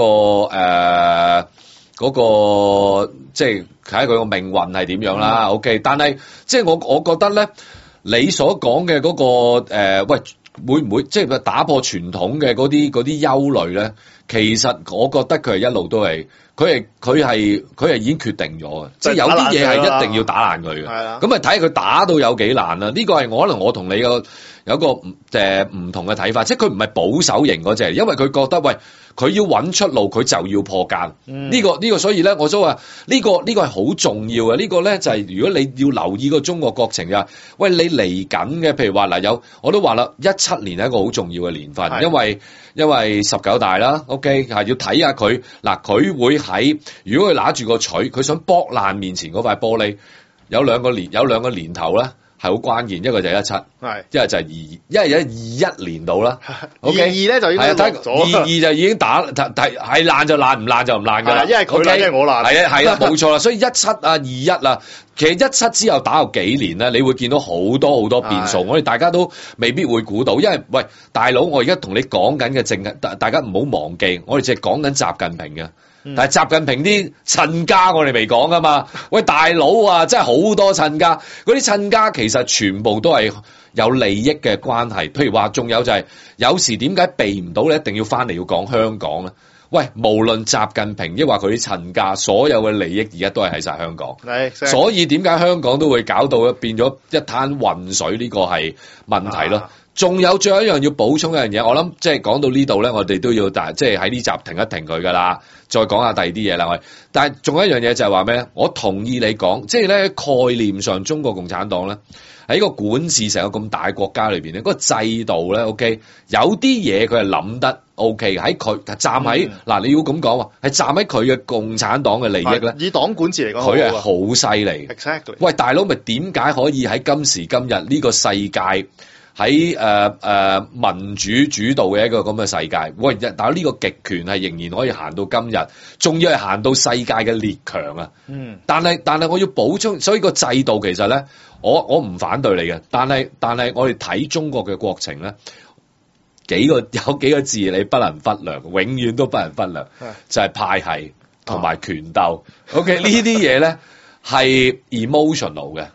Speaker 2: 個即係睇下佢個命運係點樣啦。OK， 但係即係我覺得咧，你所講嘅嗰個喂，會唔會即係打破傳統嘅嗰啲憂慮咧？其實我覺得佢係一路都係，佢係已經決定咗嘅，即係有啲嘢係一定要打爛佢嘅。咁啊睇下佢打到有幾難啦。呢個係可能我同你有個唔同嘅睇法，即係佢唔係保守型嗰隻，因為佢覺得喂，佢要揾出路，佢就要破格。呢個所以咧，我都話呢個係好重要嘅。呢個咧就係如果你要留意個中國國情嘅，喂，你嚟緊嘅，譬如話嗱我都話啦，17年係一個好重要嘅年份，因為19大啦。OK， 係要睇下佢嗱，佢會喺如果佢拿住個錘，佢想剝爛面前嗰塊玻璃，有兩個年頭咧係好關鍵，一個就係17，一個就係21年度啦。OK， 22咧就已經落咗，22就已經係爛就爛，唔爛就唔爛㗎啦。因為佢爛，因為我爛。係啦，冇錯啦。所以17啊、21啊，其實17之後打後幾年咧，你會見到好多變數，我哋大家都未必會估到，因為喂大佬，我而家同你講緊嘅大家唔好忘記，我哋淨係講緊習近平嘅。但係習近平啲親家我哋未講㗎嘛？喂大佬啊，真係好多親家，嗰啲親家其實全部都係有利益嘅關係。譬如話，仲有就係有時點解避唔到你一定要翻嚟要講香港咧？喂，無論習近平抑或佢啲親家，所有嘅利益而家都係喺晒香港。所以點解香港都會搞到變咗一灘渾水？呢個係問題咯。仲有最後一樣要補充一樣嘢，我諗即係講到呢度咧，我哋都要即係喺呢集停一停佢噶啦，再講下第二啲嘢啦。但係仲有一樣嘢就係話咩？我同意你講，即係咧概念上，中國共產黨咧喺個管治成個咁大國家裏邊咧，嗰個制度咧 OK， 有啲嘢佢係諗得 OK 嘅，喺佢站喺嗱，你要咁講喎，係站喺佢嘅共產黨嘅利益咧，
Speaker 5: 以黨管治嚟講，
Speaker 2: 佢係好犀利。
Speaker 5: Exactly。
Speaker 2: 喂，大佬咪點解可以喺今時今日呢個世界？喺民主主導嘅一個咁嘅世界，喂！但係呢個極權係仍然可以行到今日，仲要係行到世界嘅列強啊！但係我要補充，所以個制度其實咧，我唔反對你嘅，但係我哋睇中國嘅國情咧，有幾個字你不能忽略，永遠都不能忽略，就係派系同埋權鬥。OK 呢啲嘢咧係 emotional 嘅。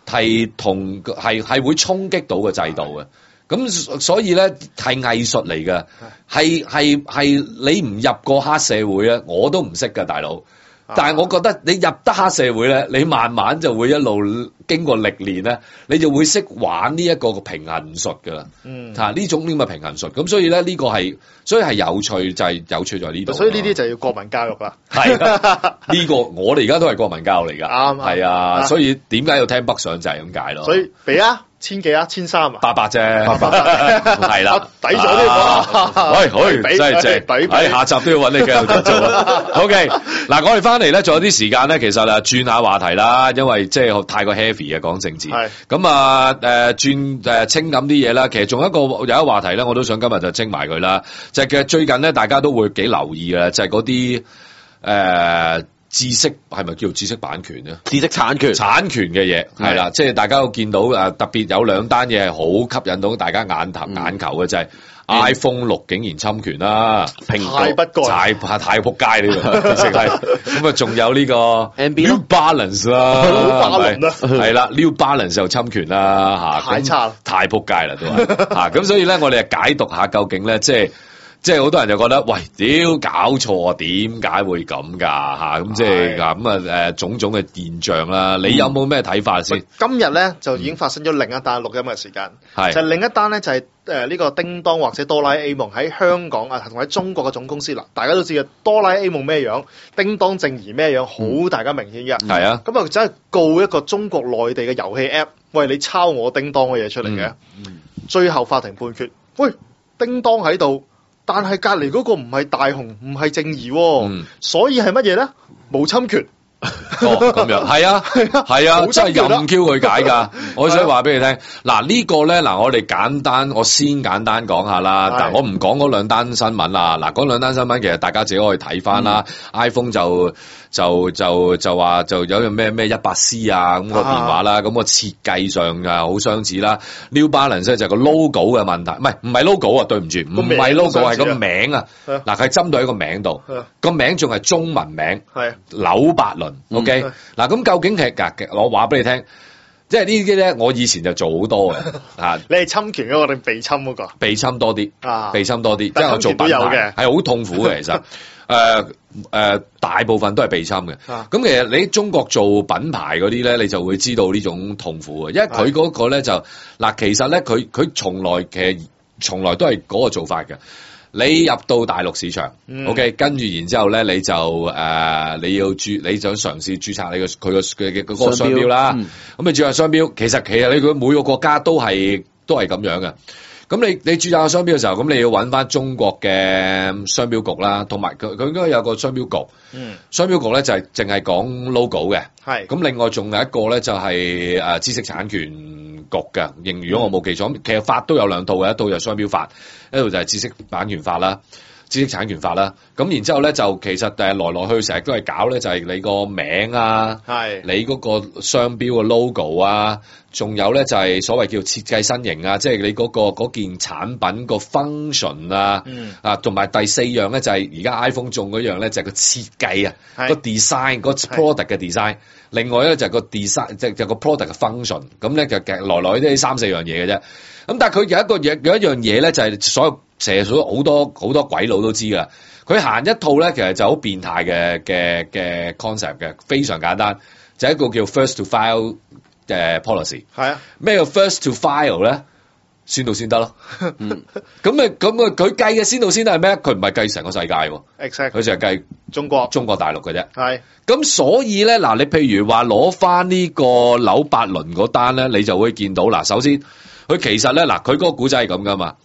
Speaker 2: 係會衝擊到個制度嘅，咁所以咧係藝術嚟嘅，係你唔入過黑社會咧，我都唔識㗎大佬。但係我覺得你入得黑社會咧，你慢慢就會一路經過歷練咧，你就會識玩呢一個平衡術㗎啦。呢種咁嘅平衡術，咁所以咧呢個係有趣，就係有趣在呢度。所以
Speaker 5: 呢啲就要國民教育啦。
Speaker 2: 係呢個我哋而家都係國民教育嚟㗎。啱。係啊，所以點解要聽北上就係咁解咯。所以
Speaker 5: 俾啊，1000幾啊，1300啊
Speaker 2: ，800啫，800係啦，
Speaker 5: 抵咗啲喎。
Speaker 2: 真係正。下集都要揾你繼續做啊。OK， 嗱，我哋翻嚟咧，仲有啲時間咧，其實轉下話題啦，因為即係太過 heavy 嘅講政治。係。咁啊轉清咁啲嘢啦，其實仲有一個話題咧，我都想今日就清埋佢啦。就係其實最近咧，大家都會幾留意嘅，就係嗰啲知識係咪叫知識版權咧？
Speaker 6: 知識產權
Speaker 2: 嘅嘢係啦，即係大家都見到特別有兩單嘢係好吸引到大家眼球嘅，就係 iPhone 6竟然侵權啦，蘋果太仆街呢個，其實係咁啊，仲有呢個 New Balance 啦，係啦 New Balance 又侵權啦嚇，太仆街啦都係嚇，咁所以咧我哋解讀下究竟咧即係好多人就覺得，喂，屌搞錯啊，點解會咁㗎嚇？咁即係咁種種嘅現象啦。你有冇咩睇法先？
Speaker 5: 今日咧就已經發生咗另一單錄音嘅時間，就係另一單咧就係呢個叮當或者哆啦 A 夢喺香港啊同喺中國嘅總公司啦。大家都知嘅哆啦 A 夢咩樣，叮當正義咩樣，好大家明顯嘅。係啊，咁啊真係告一個中國內地嘅遊戲 App， 喂，你抄我叮當嘅嘢出嚟嘅。最後法庭判決，喂，叮當喺度。但係隔離嗰個唔係大雄，唔係正義，所以係乜嘢咧？冇侵權。
Speaker 2: 咁樣係啊，真係任 Q 佢解㗎。我想話俾你聽，嗱呢個咧，嗱我哋我先簡單講下啦。但我唔講嗰兩單新聞啦。嗱嗰兩單新聞其實大家自己可以睇翻啦。iPhone 就話就有樣咩 100C 啊咁個電話啦，咁個設計上啊好相似啦。New Balance 就係個 logo 嘅問題，唔係 logo 啊，對唔住，唔係 logo 係個名啊。嗱佢係針對喺個名度，個名仲係中文名，紐伯倫。OK，嗱咁究竟我話俾你聽，即係呢啲咧，我以前就做好多嘅嚇。
Speaker 5: 你係侵權嗰個定被侵嗰個？被侵多啲
Speaker 2: 被侵多啲，即係我做品牌係好痛苦嘅，其實大部分都係被侵嘅。咁其實你喺中國做品牌嗰啲咧，你就會知道呢種痛苦嘅，因為佢嗰個咧就嗱，其實咧佢從來都係嗰個做法嘅。你入到大陸市場，OK， 跟住然之後咧，你就你想嘗試註冊你佢嘅嗰個商標啦。咁你註冊商標，其實你佢每個國家都係咁樣嘅。咁你註冊個商標嘅時候，咁你要揾翻中國嘅商標局啦，同埋佢應該有個商標局。商標局咧就係淨係講 logo 嘅。係。咁另外仲有一個咧就係知識產權局嘅。如果我冇記錯，其實法都有兩套嘅，一套就係商標法，一套就係知識版權法啦。知識產權法啦，咁然之後咧就其實來來去成日都係搞咧，就係你個名啊，你嗰個商標嘅 logo 啊，仲有咧就係所謂叫設計身形啊，即係你嗰件產品個 function 啊，同埋第4樣咧就係而家 iPhone 中嗰樣咧就係個設計啊，個 design 個 product 嘅 design，另外咧就係個 design 即係個 product 嘅 function，咁咧就來來都係3-4樣嘢嘅啫。咁但係佢有一樣嘢咧，就係所有成日好多鬼佬都知㗎。佢行一套咧，其實就好變態嘅 concept 嘅，非常簡單，就係一個叫 first to file 嘅 policy。係啊，咩叫 first to file 咧？先到先得咯。咁佢計嘅先到先得係咩？佢唔係計成個世界喎。Exactly。佢就係計中國大陸嘅啫。係。咁所以咧，嗱，你譬如話攞翻呢個紐伯倫嗰單咧，你就會見到嗱，首先佢其實咧，嗱，佢嗰個古仔係咁噶嘛。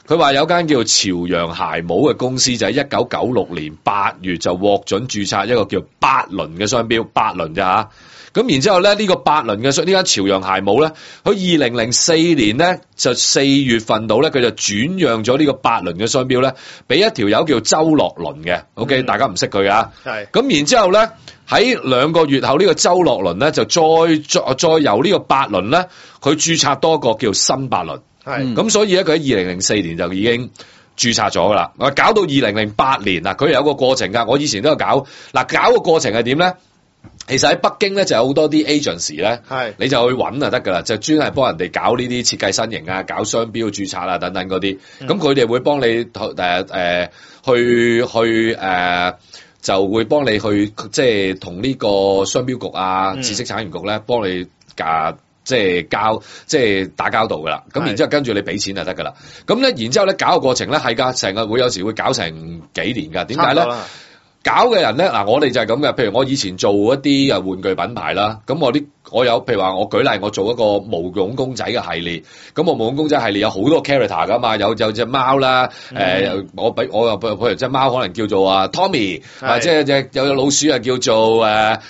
Speaker 2: 佢話有間叫做朝陽鞋帽嘅公司，就喺1996年8月就獲准註冊一個叫八輪嘅商標，八輪啫嚇。咁然之後咧，呢個八輪嘅呢間朝陽鞋帽咧，佢2004年咧就4月份度咧，佢就轉讓咗呢個八輪嘅商標咧，俾一條友叫周樂倫嘅。OK，大家唔識佢啊。
Speaker 5: 係。
Speaker 2: 咁然之後咧，喺2個月後呢個周樂倫咧就再由呢個八輪咧，佢註冊多個叫新八輪。係。咁所以咧，佢喺2004年就已經註冊咗噶啦。搞到2008年嗱，佢有個過程㗎。我以前都有搞。搞個過程係點咧？其實喺北京咧就有好多啲 agency 咧，你就去揾就得㗎啦，就專係幫人哋搞呢啲設計身形啊、搞商標註冊啊等等嗰啲。咁佢哋會幫你就會幫你去即係同呢個商標局啊、知識產權局咧幫你即係打交道㗎啦。咁然之後跟住你俾錢就得㗎啦。咁咧然之後咧搞個過程咧係㗎，成日會有時會搞成幾年㗎。點解咧？搞嘅人咧，我哋就係咁嘅。譬如我以前做一啲玩具品牌啦，咁我有譬如話我舉例，我做一個毛絨公仔嘅系列，咁我毛絨公仔系列有好多 character 噶嘛，有隻貓啦，我又譬如隻貓可能叫做Tommy， 或者有老鼠啊叫做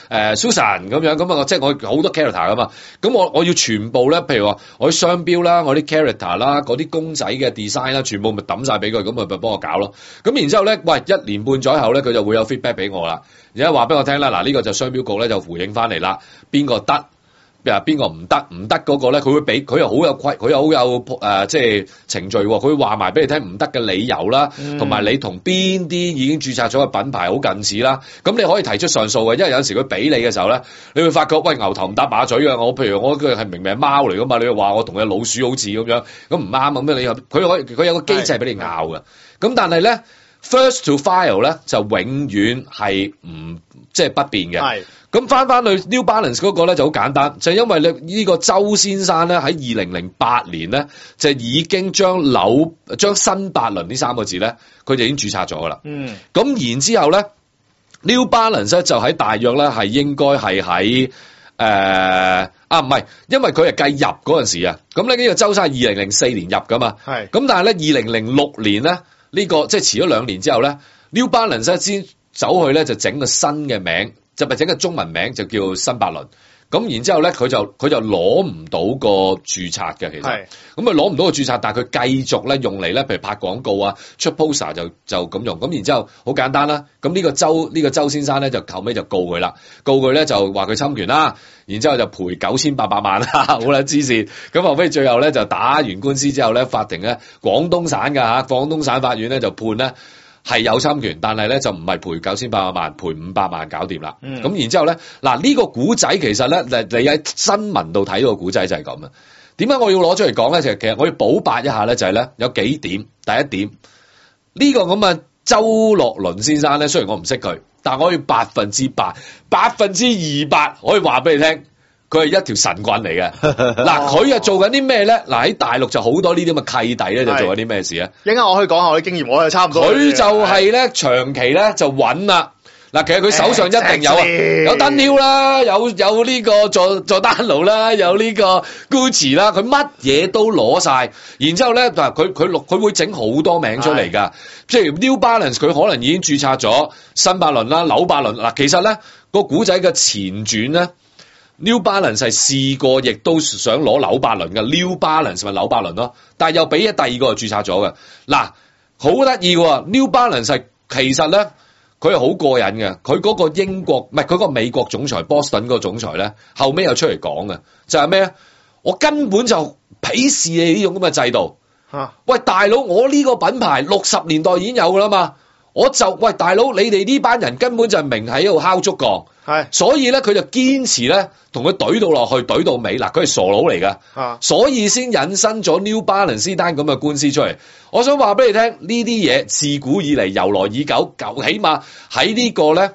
Speaker 2: Susan 咁樣，咁啊即係我好多 character 噶嘛，咁我要全部咧，譬如話我啲商標啦，我啲 character 啦，嗰啲公仔嘅 design 啦，全部咪抌晒俾佢，咁咪幫我搞咯。咁然之後咧，喂1年半載後咧，佢就會有 feedback 俾我啦，而家話俾我聽啦，呢個就商標局咧就回應翻嚟啦，邊個得？邊個唔得嗰個咧，佢會俾佢又好有規，佢又好有即係程序喎。佢會話埋俾你聽唔得嘅理由啦，同埋你同邊啲已經註冊咗嘅品牌好近似啦。咁你可以提出上訴嘅，因為有時佢俾你嘅時候咧，你會發覺喂牛頭唔搭馬嘴嘅。譬如我佢係明明係貓嚟噶嘛，你又話我同隻老鼠好似咁樣，咁唔啱咁樣，佢有個機制俾你拗嘅。咁但係咧 first to file 咧就永遠係唔即係不變嘅。咁翻去 New Balance 嗰個咧就好簡單，就係因為呢個周先生咧喺2008年咧就已經將新八輪呢3個字咧，佢就已經註冊咗噶啦。咁然之後咧 New Balance 咧就喺大約咧係應該係喺唔係，因為佢係計入嗰陣時啊。咁咧呢個周生係2004年入噶嘛。咁但係咧2006年咧呢個即係遲咗2年之後咧 New Balance 先走去咧就整個新嘅名。就咪整個中文名就叫新八輪，咁然之後咧佢就攞唔到個註冊嘅，其實咁佢攞唔到個註冊，但係佢繼續咧用嚟咧，譬如拍廣告啊、出 poster 就咁用，咁然之後好簡單啦。咁呢個周先生咧就後尾就告佢啦，告佢咧就話佢侵權啦，然之後就賠9800萬啦，好啦黐線。咁後尾最後咧就打完官司之後咧，法庭咧廣東省法院咧就判咧。係有侵權，但係咧就唔係賠9800萬，賠500萬搞掂啦。咁然之後咧，呢個古仔其實咧，你喺新聞度睇到個古仔就係咁啊。點解我要攞出嚟講咧？其實我要補白一下咧，就係咧有幾點。第一點，呢個咁嘅周樂倫先生咧，雖然我唔識佢，但我要100%、200%可以話俾你聽。佢係一條神棍嚟嘅。佢又做緊啲咩咧？喺大陸就好多呢啲咁嘅契弟咧，就做緊啲咩事咧？
Speaker 5: 應該我可以講下我啲經驗，我係差唔多。
Speaker 2: 佢就係咧長期咧就揾啦。其實佢手上一定有有Dunhill啦，有呢個佐丹奴啦，有呢個 Gucci 啦，佢乜嘢都攞晒。然之後咧，佢會整好多名出嚟㗎。即係 New Balance，佢可能已經註冊咗新八輪啦、紐八輪。其實咧個古仔嘅前傳咧。New Balance 係試過，亦都想攞紐八輪嘅 New Balance 咪紐八輪咯，但係又俾第二個註冊咗嘅。好得意喎 New Balance 係其實咧，佢係好過癮嘅。佢嗰個英國唔係佢個美國總裁 Boston 嗰個總裁咧，後尾又出嚟講嘅，就係咩？我根本就鄙視你呢種咁嘅制度。喂大佬，我呢個品牌60年代已經有㗎啦嘛。喂大佬，你哋呢班人根本就係明喺度敲竹槓，所以咧佢就堅持咧同佢懟到落去，懟到尾。佢係傻佬嚟噶，所以先引申咗 New Balance 單咁嘅官司出嚟。我想話俾你聽，呢啲嘢自古以嚟由來已久，起碼喺呢個咧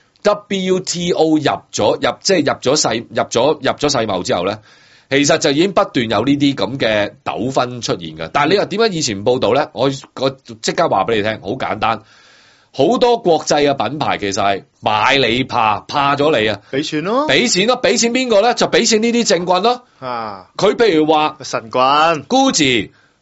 Speaker 2: WTO 入咗世貿之後咧，其實就已經不斷有呢啲咁嘅糾紛出現嘅。但係你話點解以前唔報道咧？我即刻話俾你聽，好簡單。好多國際嘅品牌其實係買你怕咗你啊！
Speaker 5: 俾錢咯，
Speaker 2: 俾錢邊個咧？就俾錢呢啲政棍咯。佢譬如話
Speaker 5: 神棍
Speaker 2: Gucci，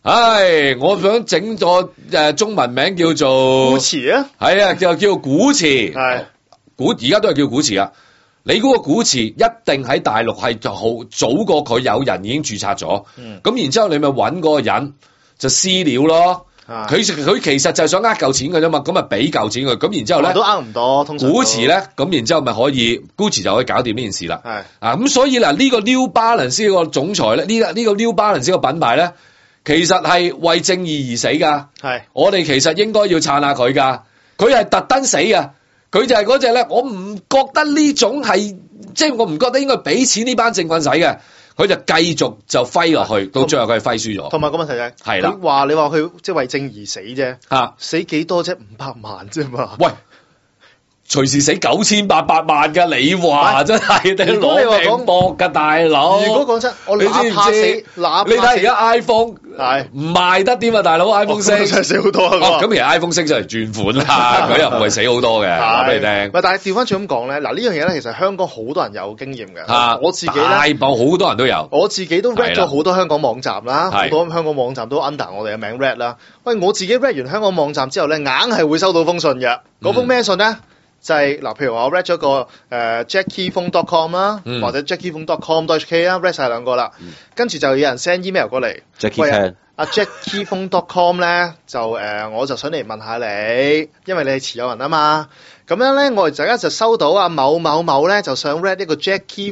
Speaker 2: 唉，我想整咗中文名叫做
Speaker 5: 古馳啊，
Speaker 2: 係啊，就叫古馳，
Speaker 5: 係
Speaker 2: 而家都係叫古馳啊。你嗰個古馳一定喺大陸係就好早過佢有人已經註冊咗，咁然之後你咪揾嗰個人就私了咯。佢其實就係想嚿錢嘅啫嘛，咁咪俾嚿錢佢，咁然之後咧
Speaker 5: 都唔多，通常
Speaker 2: 古馳咧，咁然之後咪可以 Gucci 就可以搞掂呢件事啦。
Speaker 5: 係
Speaker 2: 咁所以嗱呢個 New Balance 呢個總裁咧，呢個 New Balance 呢個品牌咧，其實係為正義而死㗎。
Speaker 5: 係
Speaker 2: 我哋其實應該要撐下佢㗎，佢係特登死㗎。佢就係嗰隻咧，我唔覺得呢種係，即係我唔覺得應該俾錢呢班政棍使嘅，佢就繼續就揮落去，到最後佢係揮輸咗。
Speaker 5: 同埋個問題就係
Speaker 2: 啦，
Speaker 5: 你話佢即係為正義死啫，死幾多啫？500萬啫嘛。
Speaker 2: 喂，隨時死9800萬㗎，你話真係你攞命搏㗎大佬。
Speaker 5: 如果講真，我哪怕死，你
Speaker 2: 睇而家 iPhone
Speaker 5: 係
Speaker 2: 唔賣得添啊，大佬 iPhone 6
Speaker 5: 真係死好多啊！
Speaker 2: 咁其實 iPhone 6就嚟轉款啦，佢又唔會死好多嘅，話俾你聽。
Speaker 5: 但係調翻轉咁講咧，嗱呢樣嘢咧，其實香港好多人有經驗嘅。我自己咧，
Speaker 2: 大部好多人都有。
Speaker 5: 我自己都 read 咗好多香港網站啦，好多香港網站都 under 我哋嘅名 read 啦。喂，我自己 read 完香港網站之後咧，硬係會收到封信嘅。嗰封咩信咧？就係嗱，譬如話我 read 咗個jackiefung.com 啦，或者 jackiefung.com.hk 啦，read 晒兩個啦。跟住就有人 send email 過嚟，阿 jackiefung.com 咧就我就想嚟問下你，因為你係持有人啊嘛。咁樣咧，我哋大家就收到阿某某某咧就想 read 呢個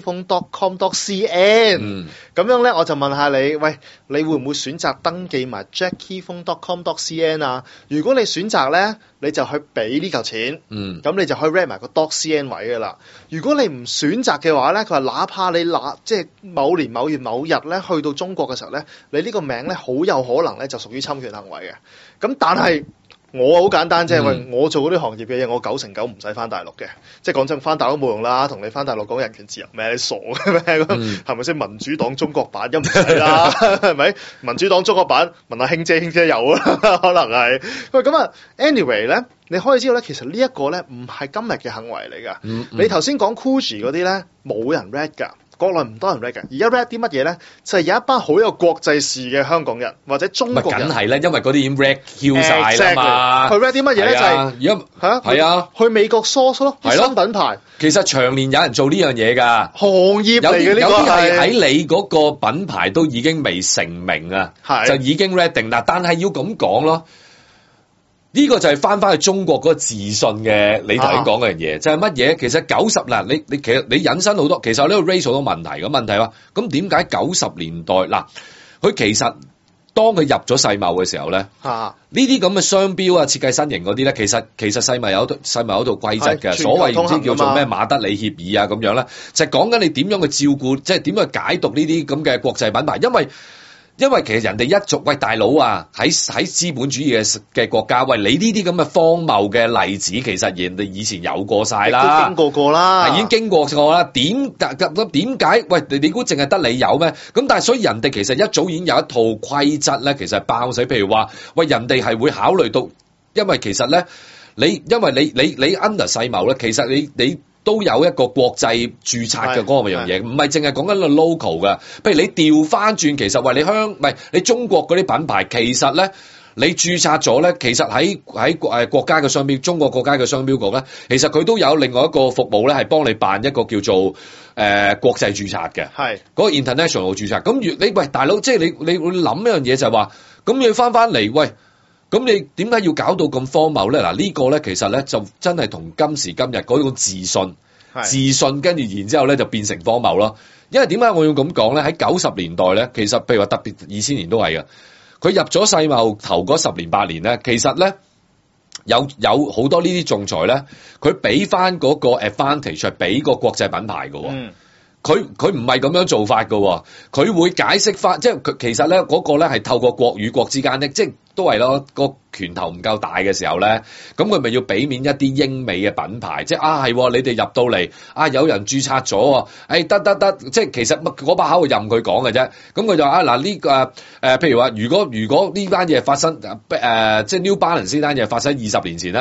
Speaker 5: jackiefung.com.cn。咁樣咧，我就問下你，喂，你會唔會選擇登記埋 jackiefung.com.cn 啊？如果你選擇咧，你就去俾呢嚿錢，咁你就可以 read 埋個 .cn 位噶啦。如果你唔選擇嘅話咧，佢話哪怕你即係某年某月某日咧去到中國嘅時候咧，你呢個名咧好有可能咧就屬於侵權行為嘅。咁但係我好簡單啫，喂，我做嗰啲行業嘅嘢，我9成9唔使翻大陸嘅，即係講真，翻大陸冇用啦，同你翻大陸講人權自由咩？你傻嘅咩？係咪先？民主黨中國版一唔使啦，係咪？民主黨中國版問下卿姐有啦，可能係。喂，咁啊 ，anyway 咧，你可以知道咧，其實呢一個咧唔係今日嘅行為嚟㗎。你頭先講 Gucci 嗰啲咧，冇人 read 㗎。國內唔多人 read 嘅，而家 read 啲乜嘢咧？就係有一班好有國際視嘅香港人或者中國人，
Speaker 2: 梗係咧，因為嗰啲已經 read Q 曬啦嘛。
Speaker 5: 佢 read 啲乜嘢咧？就係
Speaker 2: 而家係啊，
Speaker 5: 去美國 source 咯，啲新品牌。
Speaker 2: 其實長年有人做呢樣嘢㗎，
Speaker 5: 行業嚟嘅呢個係。
Speaker 2: 有啲係喺你嗰個品牌都已經未成名啊，就已經 read 定啦。但係要咁講咯。呢個就係翻去中國嗰個自信嘅，你頭先講嗰樣嘢，就係乜嘢？其實90嗱，你其實你引申好多，其實呢度 raise 好多問題嘅問題話，咁點解90年代嗱，佢其實當佢入咗世貿嘅時候咧，呢啲咁嘅商標啊、設計身形嗰啲咧，其實世貿有套規則嘅，所謂唔知叫做咩馬德里協議啊咁樣咧，就係講緊你點樣去照顧，即係點樣去解讀呢啲咁嘅國際品牌，因為其實人哋一族，喂大佬啊，喺資本主義嘅國家，喂你呢啲咁嘅荒謬嘅例子，其實人哋以前有過晒啦，
Speaker 5: 經過過啦，
Speaker 2: 已經經過過啦。點解？喂，你估淨係得你有咩？咁但係所以人哋其實一早已經有一套規則咧，其實爆死。譬如話，喂人哋係會考慮到，因為其實咧，因為你 under 世貿咧，其實你都有一個國際註冊嘅嗰個樣嘢，唔係淨係講緊個 local 嘅。譬如你調翻轉，其實喂你中國嗰啲品牌，其實咧你註冊咗咧，其實喺國家嘅商標，中國國家嘅商標局咧，其實佢都有另外一個服務咧，係幫你辦一個叫做國際註冊嘅，係嗰個 international 註冊。咁你喂大佬，即係你會諗一樣嘢就係話，咁你翻嚟喂。咁你點解要搞到咁荒謬咧？嗱，呢個咧其實咧就真係同今時今日嗰種自信，跟住然之後咧就變成荒謬咯。因為點解我要咁講咧？喺90年代咧，其實譬如話特別2000年都係嘅，佢入咗世貿頭嗰10年8年咧，其實咧有好多呢啲仲裁咧，佢俾翻嗰個 advantage 係俾個國際品牌嘅。佢唔係咁樣做法嘅，佢會解釋翻，即係佢其實咧嗰個咧係透過國與國之間咧，即係都係咯，個拳頭唔夠大嘅時候咧，咁佢咪要俾面一啲英美嘅品牌，即係係你哋入到嚟有人註冊咗，得，即係其實嗰把口任佢講嘅啫，咁佢就話嗱呢個譬如話如果呢單嘢發生即係 New Balance 呢單嘢發生20年前咧。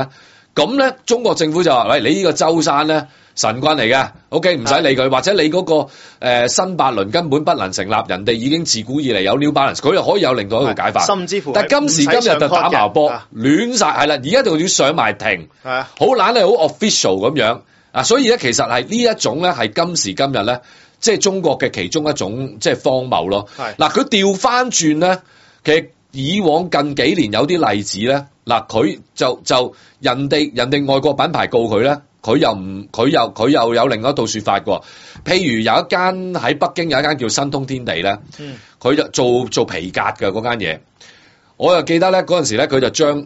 Speaker 2: 咁咧中國政府就話：喂，你呢個舟山咧神棍嚟嘅 ，OK 唔使理佢，或者你嗰個新百倫根本不能成立，人哋已經自古以嚟有 New Balance， 佢又可以有另外一個解法，
Speaker 5: 甚至乎。
Speaker 2: 但今時今日就打矛波，亂晒係啦，而家仲要上埋庭，
Speaker 5: 係
Speaker 2: 好懶係好 official 咁樣啊，所以咧其實係呢一種咧係今時今日咧，即係中國嘅其中一種即係荒謬咯。嗱，佢調翻轉咧，其實以往近幾年有啲例子咧，嗱佢就人哋外國品牌告佢咧。佢又有另外一套說法喎，譬如有一間喺北京有一間叫新通天地咧，佢就做皮革嘅嗰間嘢，我又記得咧嗰陣時咧佢就將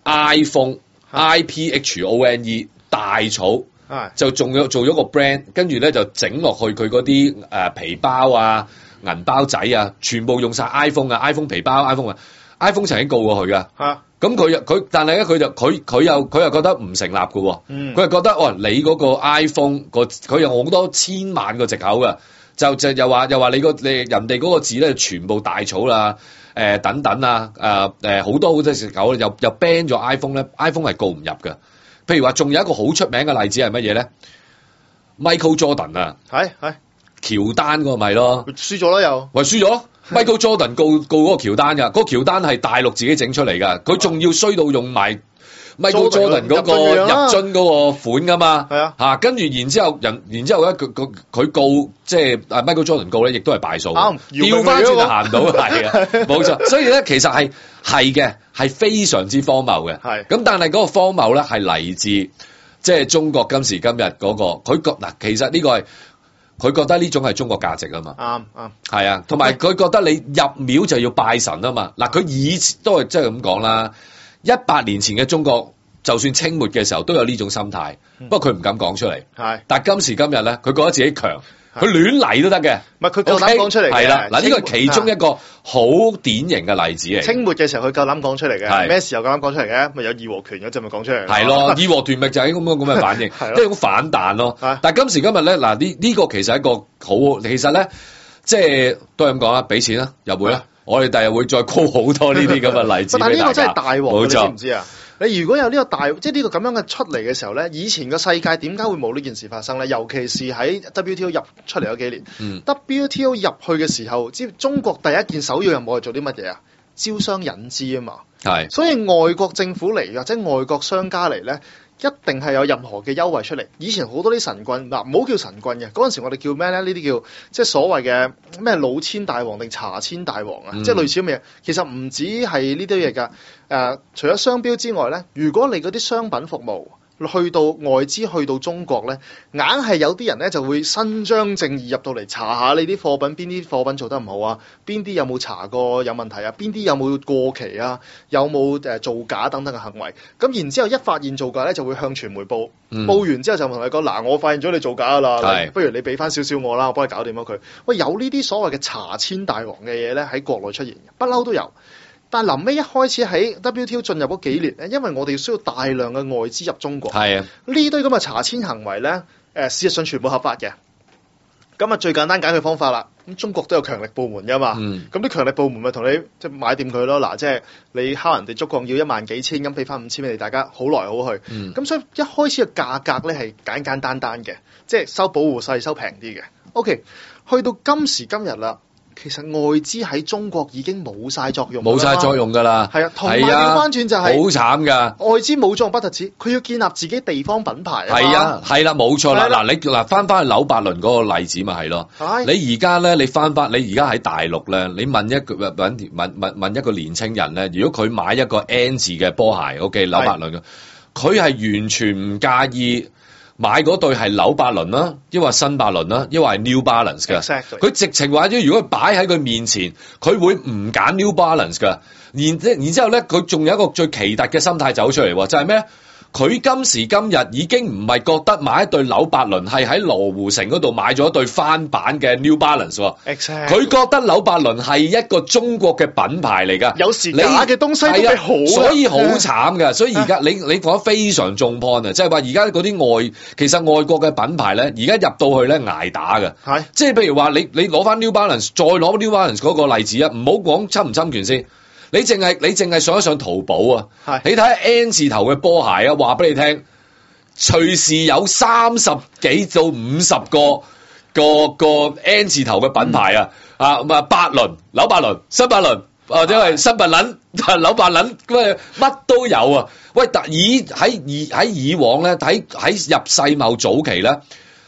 Speaker 2: iPhone 大草就仲有做咗個 brand， 跟住咧就整落去佢嗰啲皮包啊銀包仔啊，全部用晒 iPhone 啊 iPhone 皮包 iPhone 曾經告過佢噶。咁佢，但係咧佢又覺得唔成立嘅喎，佢又覺得你嗰個 iPhone 佢有好多千萬個藉口嘅，就又話你人哋嗰個字咧全部大草啦，等等啊，好多藉口，又 ban 咗 iPhone 咧 ，iPhone 係告唔入嘅。譬如話仲有一個好出名嘅例子係乜嘢咧 ？Michael Jordan 啊，係喬丹嗰個咪咯，
Speaker 5: 輸咗啦又，
Speaker 2: 喂輸咗。Michael Jordan 告嗰個喬丹㗎，嗰個喬丹係大陸自己整出嚟㗎，佢仲要衰到用埋 Michael Jordan 嗰個入樽嗰個款㗎嘛，係啊，跟住然之後咧佢告即係Michael Jordan 告咧，亦都係敗訴，調翻轉就行唔到，係啊，冇錯，所以咧其實係嘅，係非常之荒謬嘅，係咁，但係嗰個荒謬咧係嚟自即係中國今時今日嗰個，佢嗱其實呢個係。佢覺得呢種係中國價值啊嘛，啱，係啊，同埋佢覺得你入廟就要拜神啊嘛，嗱佢以前都係即係咁講啦，100年前嘅中國就算清末嘅時候都有呢種心態，不過佢唔敢講出嚟，係，但係今時今日咧，佢覺得自己強。佢亂嚟都得嘅，
Speaker 5: 唔係佢夠膽講出嚟嘅，
Speaker 2: 係啦，嗱呢個係其中一個好典型嘅例子嚟。
Speaker 5: 清末嘅時候佢夠膽講出嚟嘅，咩時候夠膽講出嚟嘅？咪有義和團嗰陣咪講出嚟，
Speaker 2: 係咯，義和團咪就係咁嘅反應，即係好反彈咯。但係今時今日咧，嗱呢個其實係一個好，其實咧即係都係咁講啦，俾錢啦入會啦，我哋第日會再 call 好多呢啲咁嘅例子俾大家。
Speaker 5: 但係呢個真係大鑊，你知唔知啊？你如果有呢個即係呢個咁樣嘅出嚟嘅時候咧，以前個世界點解會冇呢件事發生咧？尤其是喺 WTO 入出嚟嗰幾年，WTO 入去嘅時候，知中國第一件首要任務係做啲乜嘢啊？招商引資啊嘛，係，所以外國政府嚟或者外國商家嚟咧，一定係有任何嘅優惠出嚟。以前好多啲神棍嗱，唔好叫神棍嘅，嗰陣時我哋叫咩咧？呢啲叫即係所謂嘅咩老千大王定茶千大王啊，即係類似咁嘅嘢。其實唔止係呢啲嘢㗎，除咗商標之外咧，如果你嗰啲商品服務去到外資去到中國咧，硬係有啲人咧就會伸張正義入到嚟查下你啲貨品，邊啲貨品做得唔好啊，邊啲有冇查過有問題啊，邊啲有冇過期啊，有冇造假等等嘅行為。咁然之後一發現造假咧，就會向傳媒報，報完之後就同你講嗱，我發現咗你造假啦，不如你俾翻少少我啦，我幫你搞掂咗佢。喂，有呢啲所謂嘅茶千大王嘅嘢咧喺國內出現，不嬲都有。但係臨尾一開始喺 WTO 進入嗰幾年咧，因為我哋需要大量嘅外資入中國，係啊，呢堆咁嘅查簽行為咧，事實上全部合法嘅。咁啊，最簡單解決方法啦，咁中國都有強力部門噶嘛，咁啲強力部門咪同你即係買掂佢咯。嗱，即係你敲人哋竹槓要1萬幾千，咁俾翻5000俾你，大家好來好去。咁所以一開始嘅價格咧係簡單嘅，即係收保護費收平啲嘅。OK， 去到今時今日啦。其實外資喺中國已經冇晒作用，冇晒作用㗎啦。係啊，同埋調翻轉就係好慘㗎。外資冇作用不特止，佢要建立自己地方品牌啊。係啊，係啦，冇錯啦。嗱，你嗱翻去紐伯倫嗰個例子咪係咯。你而家咧，你而家喺大陸咧，你問一個年青人咧，如果佢買一個 N 字嘅波鞋，OK 紐伯倫嘅，佢係完全唔介意。買嗰對係紐伯倫啦，抑或新伯倫啦，抑或係 New Balance 嘅。佢直情話咗，如果擺喺佢面前，佢會唔揀 New Balance 嘅。然之後咧，佢仲有一個最奇特嘅心態走出嚟喎，就係咩？佢今時今日已經唔係覺得買一對紐伯倫係喺羅湖城嗰度買咗一對翻版嘅 New Balance 喎。佢覺得紐伯倫係一個中國嘅品牌嚟㗎。有時假嘅東西都好，所以好慘㗎。所以而家你講得非常中 point 啊，即係話而家嗰啲其實外國嘅品牌咧，而家入到去咧捱打㗎。係，即係譬如話你攞翻 New Balance，再攞 New Balance 嗰個例子啊，唔好講侵唔侵權先。
Speaker 2: 你淨係上一上淘寶啊，
Speaker 5: 係
Speaker 2: 你睇下 N 字頭嘅波鞋啊，話俾你聽，隨時有30幾到50個 N 字頭嘅品牌啊，咁啊百倫、紐百倫、新百倫。或者係新白撚、紐白撚，乜都有啊！喂，喺以往咧，喺入世貿早期咧，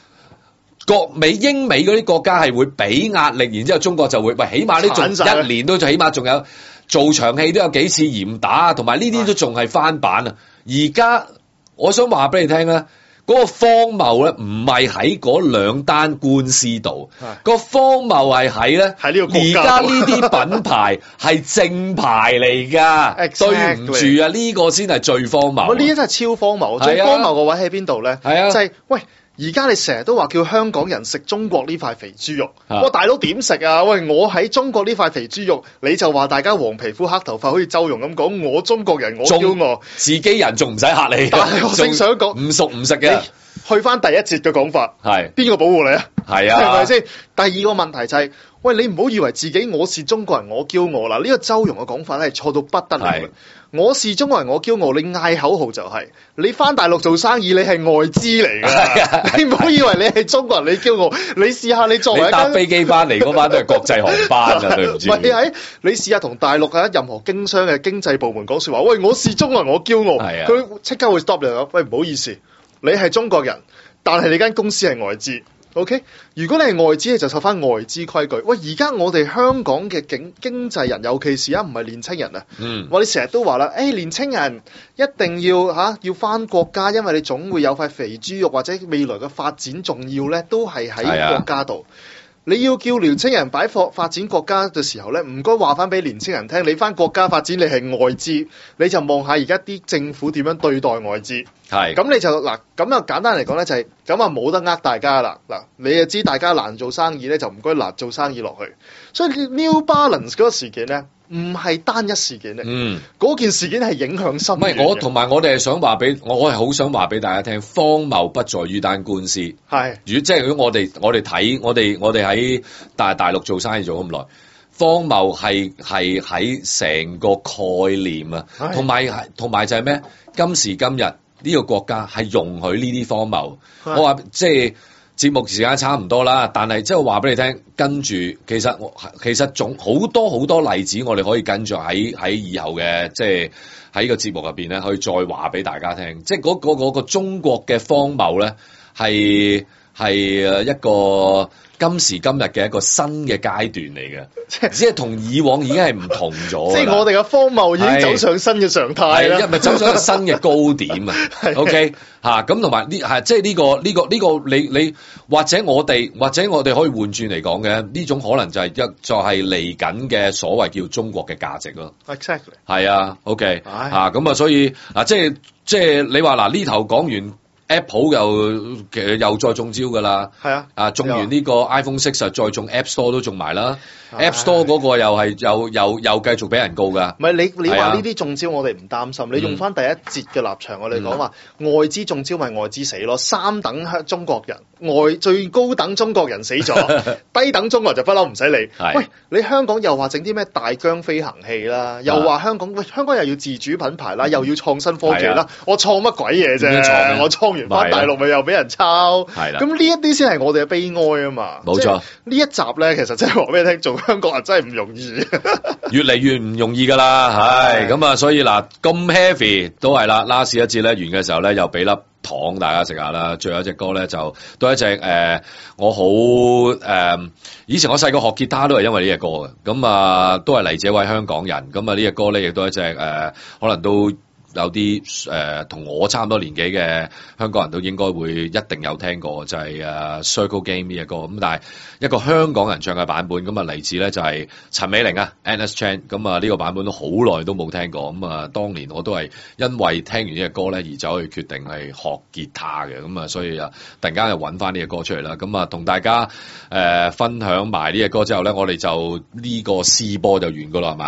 Speaker 2: 英美嗰啲國家係會俾壓力，然之後中國就會喂，起碼呢仲1年都起碼仲有做場戲都有幾次嚴打，同埋呢啲都仲係翻版啊！而家我想話俾你聽咧。嗰個荒謬咧，唔係喺嗰2單官司度，個荒謬係喺咧，而家呢啲品牌係正牌嚟㗎，對唔住啊，呢個先係最荒謬。
Speaker 5: 呢啲真係超荒謬，最荒謬個位喺邊度咧？就係喂。而家你成日都話叫香港人食中國呢塊肥豬肉，哇大佬點食啊？喂，我喺中國呢塊肥豬肉，你就話大家黃皮膚黑頭髮，好似周融咁講，我中國人我驕傲，
Speaker 2: 自己人仲唔使嚇你？
Speaker 5: 但係我正想講，
Speaker 2: 唔熟唔食嘅，
Speaker 5: 去翻第一節嘅講法，
Speaker 2: 係邊
Speaker 5: 個保護你啊？
Speaker 2: 係啊，
Speaker 5: 係咪先？第二個問題就係、是，喂你唔好以為自己我是中國人我驕傲啦，呢、這個周融嘅講法咧係錯到不得了。我是中國人，我驕傲。你嗌口號就係、是，你翻大陸做生意，你係外資嚟㗎。你唔好以為你係中國人，你驕傲。你試下你作為一
Speaker 2: 搭飛機翻嚟嗰班都係國際航班啊，對唔住。
Speaker 5: 你試下同大陸嘅任何經商嘅經濟部門講説話，喂，我是中國人，我驕傲。佢即刻會 stop 你講，喂，唔好意思，你係中國人，但係你間公司係外資。OK， 如果你係外資，你就守翻外資規矩。喂，而家我哋香港嘅經濟人，尤其是唔係年青人啊。我哋成日都話啦，年青人一定要要翻國家，因為你總會有塊肥豬肉，或者未來嘅發展重要咧，都係喺國家度。你要叫年青人擺發展國家嘅時候咧，唔該話翻俾年青人聽，你翻國家發展你係外資，你就望下而家啲政府點樣對待外資。係咁你就嗱，咁啊簡單嚟講咧就係咁啊，冇得呃大家啦。嗱，你就知大家難做生意咧，就唔該難做生意落去。所以 New Balance 嗰個事件咧，唔係單一事件咧。嗰件事件係影響深遠。唔係我同埋我哋係想話俾我係好想話俾大家聽，荒謬不在於單官司。係，如果我哋睇我哋喺大陸做生意做咁耐，荒謬係喺成個概念啊，同埋就係咩？今時今日。呢個國家係容許呢啲荒謬，我話即係節目時間差唔多啦，但係即係話俾你聽，跟住其實總好多例子，我哋可以跟住喺以後嘅即係喺個節目入邊咧，可以再話俾大家聽，即係嗰個中國嘅荒謬咧，係一個今時今日嘅一個新嘅階段嚟嘅，即係同以往已經係唔同咗。即係我哋嘅荒謬已經走上新嘅常態啦，係咪走上新嘅高點啊？OK 嚇，咁同埋呢係即係呢個你或者我哋可以換轉嚟講嘅呢種可能就係嚟緊嘅所謂叫中國嘅價值咯。Exactly 係啊 ，OK 嚇咁啊，所以嗱即係你話嗱呢頭講完。Apple 又再中招㗎啦，係啊，中完呢個 iPhone 6再中 App Store 都中埋啦，App Store 嗰個又係又繼續俾人告㗎。唔係你話呢啲中招我哋唔擔心，你用翻第一節嘅立場，我哋講話外資中招咪外資死咯，3等中國人，最高等中國人死咗，低等中國就不嬲唔使理。喂，你香港又話整啲咩大疆飛行器啦，又話香港又要自主品牌啦，又要創新科技啦，我創乜鬼嘢啫？我創翻大陸咪又俾人抄，係啦。咁呢一啲先係我哋嘅悲哀啊嘛。冇錯，呢一集咧其實真係話俾你聽，做香港人真係唔容易，越嚟越唔容易噶啦。係咁啊，所以嗱咁 heavy 都係啦。last 一節咧完嘅時候咧，又俾粒糖大家食下啦。最後一隻歌咧就都係一隻我好以前我細個學吉他都係因為呢隻歌嘅。咁啊都係嚟自一位香港人。咁啊呢隻歌咧亦都係一隻可能都。有啲同我差唔多年紀嘅香港人都應該會一定有聽過，就係Circle Game 呢隻歌咁，但係一個香港人唱嘅版本，咁啊嚟自咧就係陳美玲啊 Agnes Chan， 咁啊呢個版本都好耐都冇聽過，咁啊當年我都係因為聽完呢隻歌咧而走去決定係學吉他嘅，咁啊所以啊突然間又揾翻呢隻歌出嚟啦，咁啊同大家分享埋呢隻歌之後咧，我哋就呢個試播就完噶啦，係嘛的。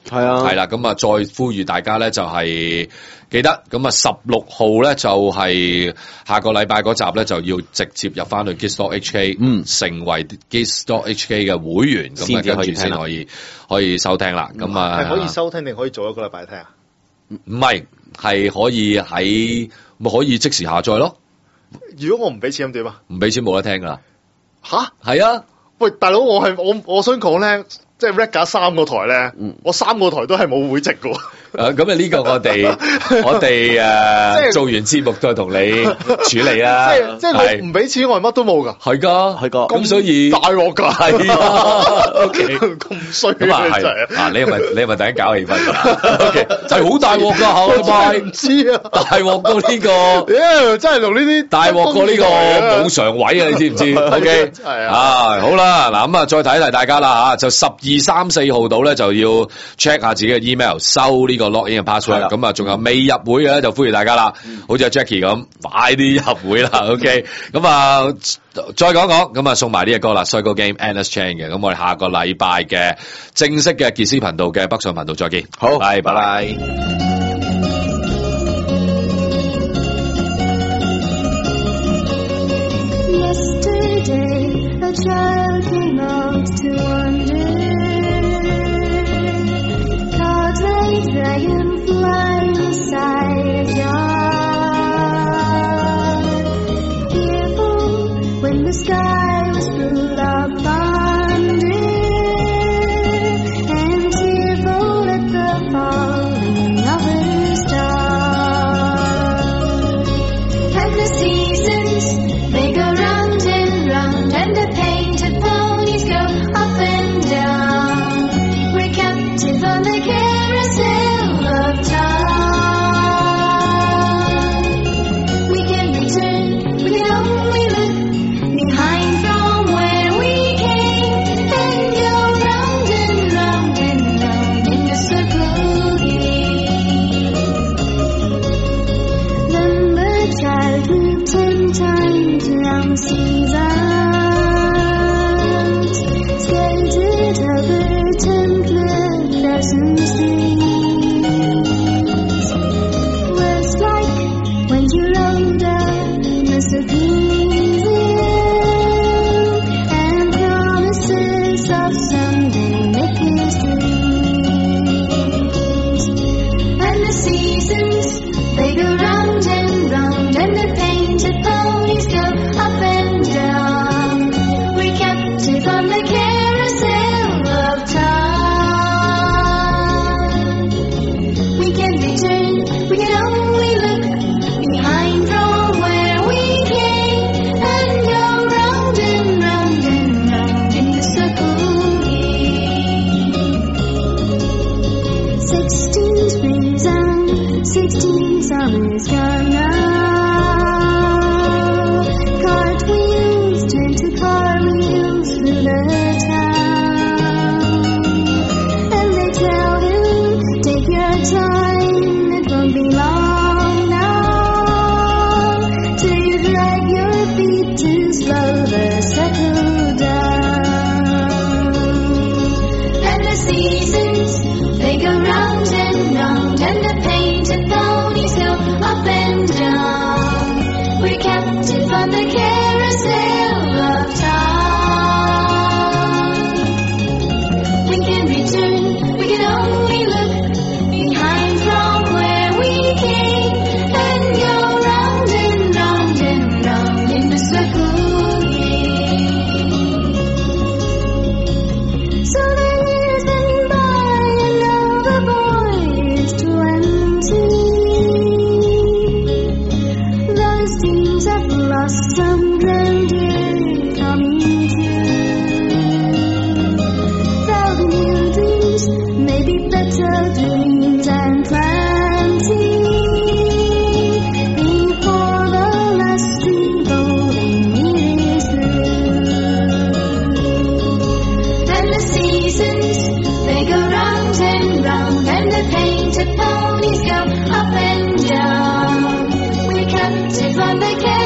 Speaker 6: 係啊，
Speaker 2: 係啦，咁啊再呼籲大家咧就係記得，咁啊16號咧就係下個禮拜嗰集咧就要直接入翻去 Gistore HK，成為 Gistore HK 嘅會員，咁啊跟住先可以收聽啦。咁啊
Speaker 5: 係可以收聽定可以做一個禮拜聽啊？
Speaker 2: 唔係，係可以即時下載咯。
Speaker 5: 如果我唔俾錢咁點啊？
Speaker 2: 唔俾錢冇得聽噶啦。
Speaker 5: 吓？
Speaker 2: 係啊。
Speaker 5: 喂，大佬，我想講咧，即係 Ragga 3個台咧，我3個台都係冇會籍噶。
Speaker 2: 咁啊呢個我哋做完節目都係同你處理啦。
Speaker 5: 即係我唔俾錢，我係乜都冇噶。
Speaker 2: 係噶。咁所以
Speaker 5: 大鑊噶。係啊。OK。咁衰
Speaker 2: 咁啊係。啊，你係咪突然搞氣氛㗎 ？OK， 就係好大鑊㗎，下個禮拜。唔知啊。大鑊過呢個。
Speaker 5: 真係同呢啲。
Speaker 2: 大鑊過呢個冇常委啊！你知唔知 ？OK。係啊。好啦，嗱咁啊，再提一提大家啦嚇，就12、3、4號到咧就要 check 下自己嘅 email， 收呢個 login 嘅 password。咁啊，仲有未入會嘅咧，就呼籲大家啦，好似阿 Jackie 咁，快啲入會啦。OK。咁啊，再講講，咁啊送埋呢隻歌啦，衰歌 game Anus Chan 嘅。咁我哋下個禮拜嘅正式嘅傑斯頻道嘅北上頻道再見。
Speaker 6: 好，
Speaker 2: 拜
Speaker 6: 拜。
Speaker 4: A child came out to wander, caught a dragonfly beside a jar. Fearful when the sky was full of thunder, and tearful at the falling of a star. And the seasons, they go round and round, and the painted ponies go up and down. We're captive on the carousel of time. We can return, we can only look behind from where we came, and go round and round and round in the circle game. Then the child moved 10 times around the season. Over template lessons was like when you rode a Mississippi and promises of someday make history. And the seasons, they go round and round, and the painted ponies go up and down. We're captive on the carousel of time. We can return, we can only look behind from where we came, and go round and round and round in the circle game. 16 springs and 16 summers gone now. Cartwheels turn to car wheels through the town, and they tell him, take your time, it won't be long now, till you drag your feet to slow the circle down. And the seasons, they go round and round, and the painted ponies go up and down. We're captive on the carousel of time. We can return, we can only look behind from where we came, and go round and round and round in the circle game. So the years went by, and now the boy is 20. Those dreams have lost some grandeur coming true. Thousand new dreams may be better dreams and plenty, before the last revolving year is through. And the seasons, they go round and round, and the painted ponies go up and down. We're captive on the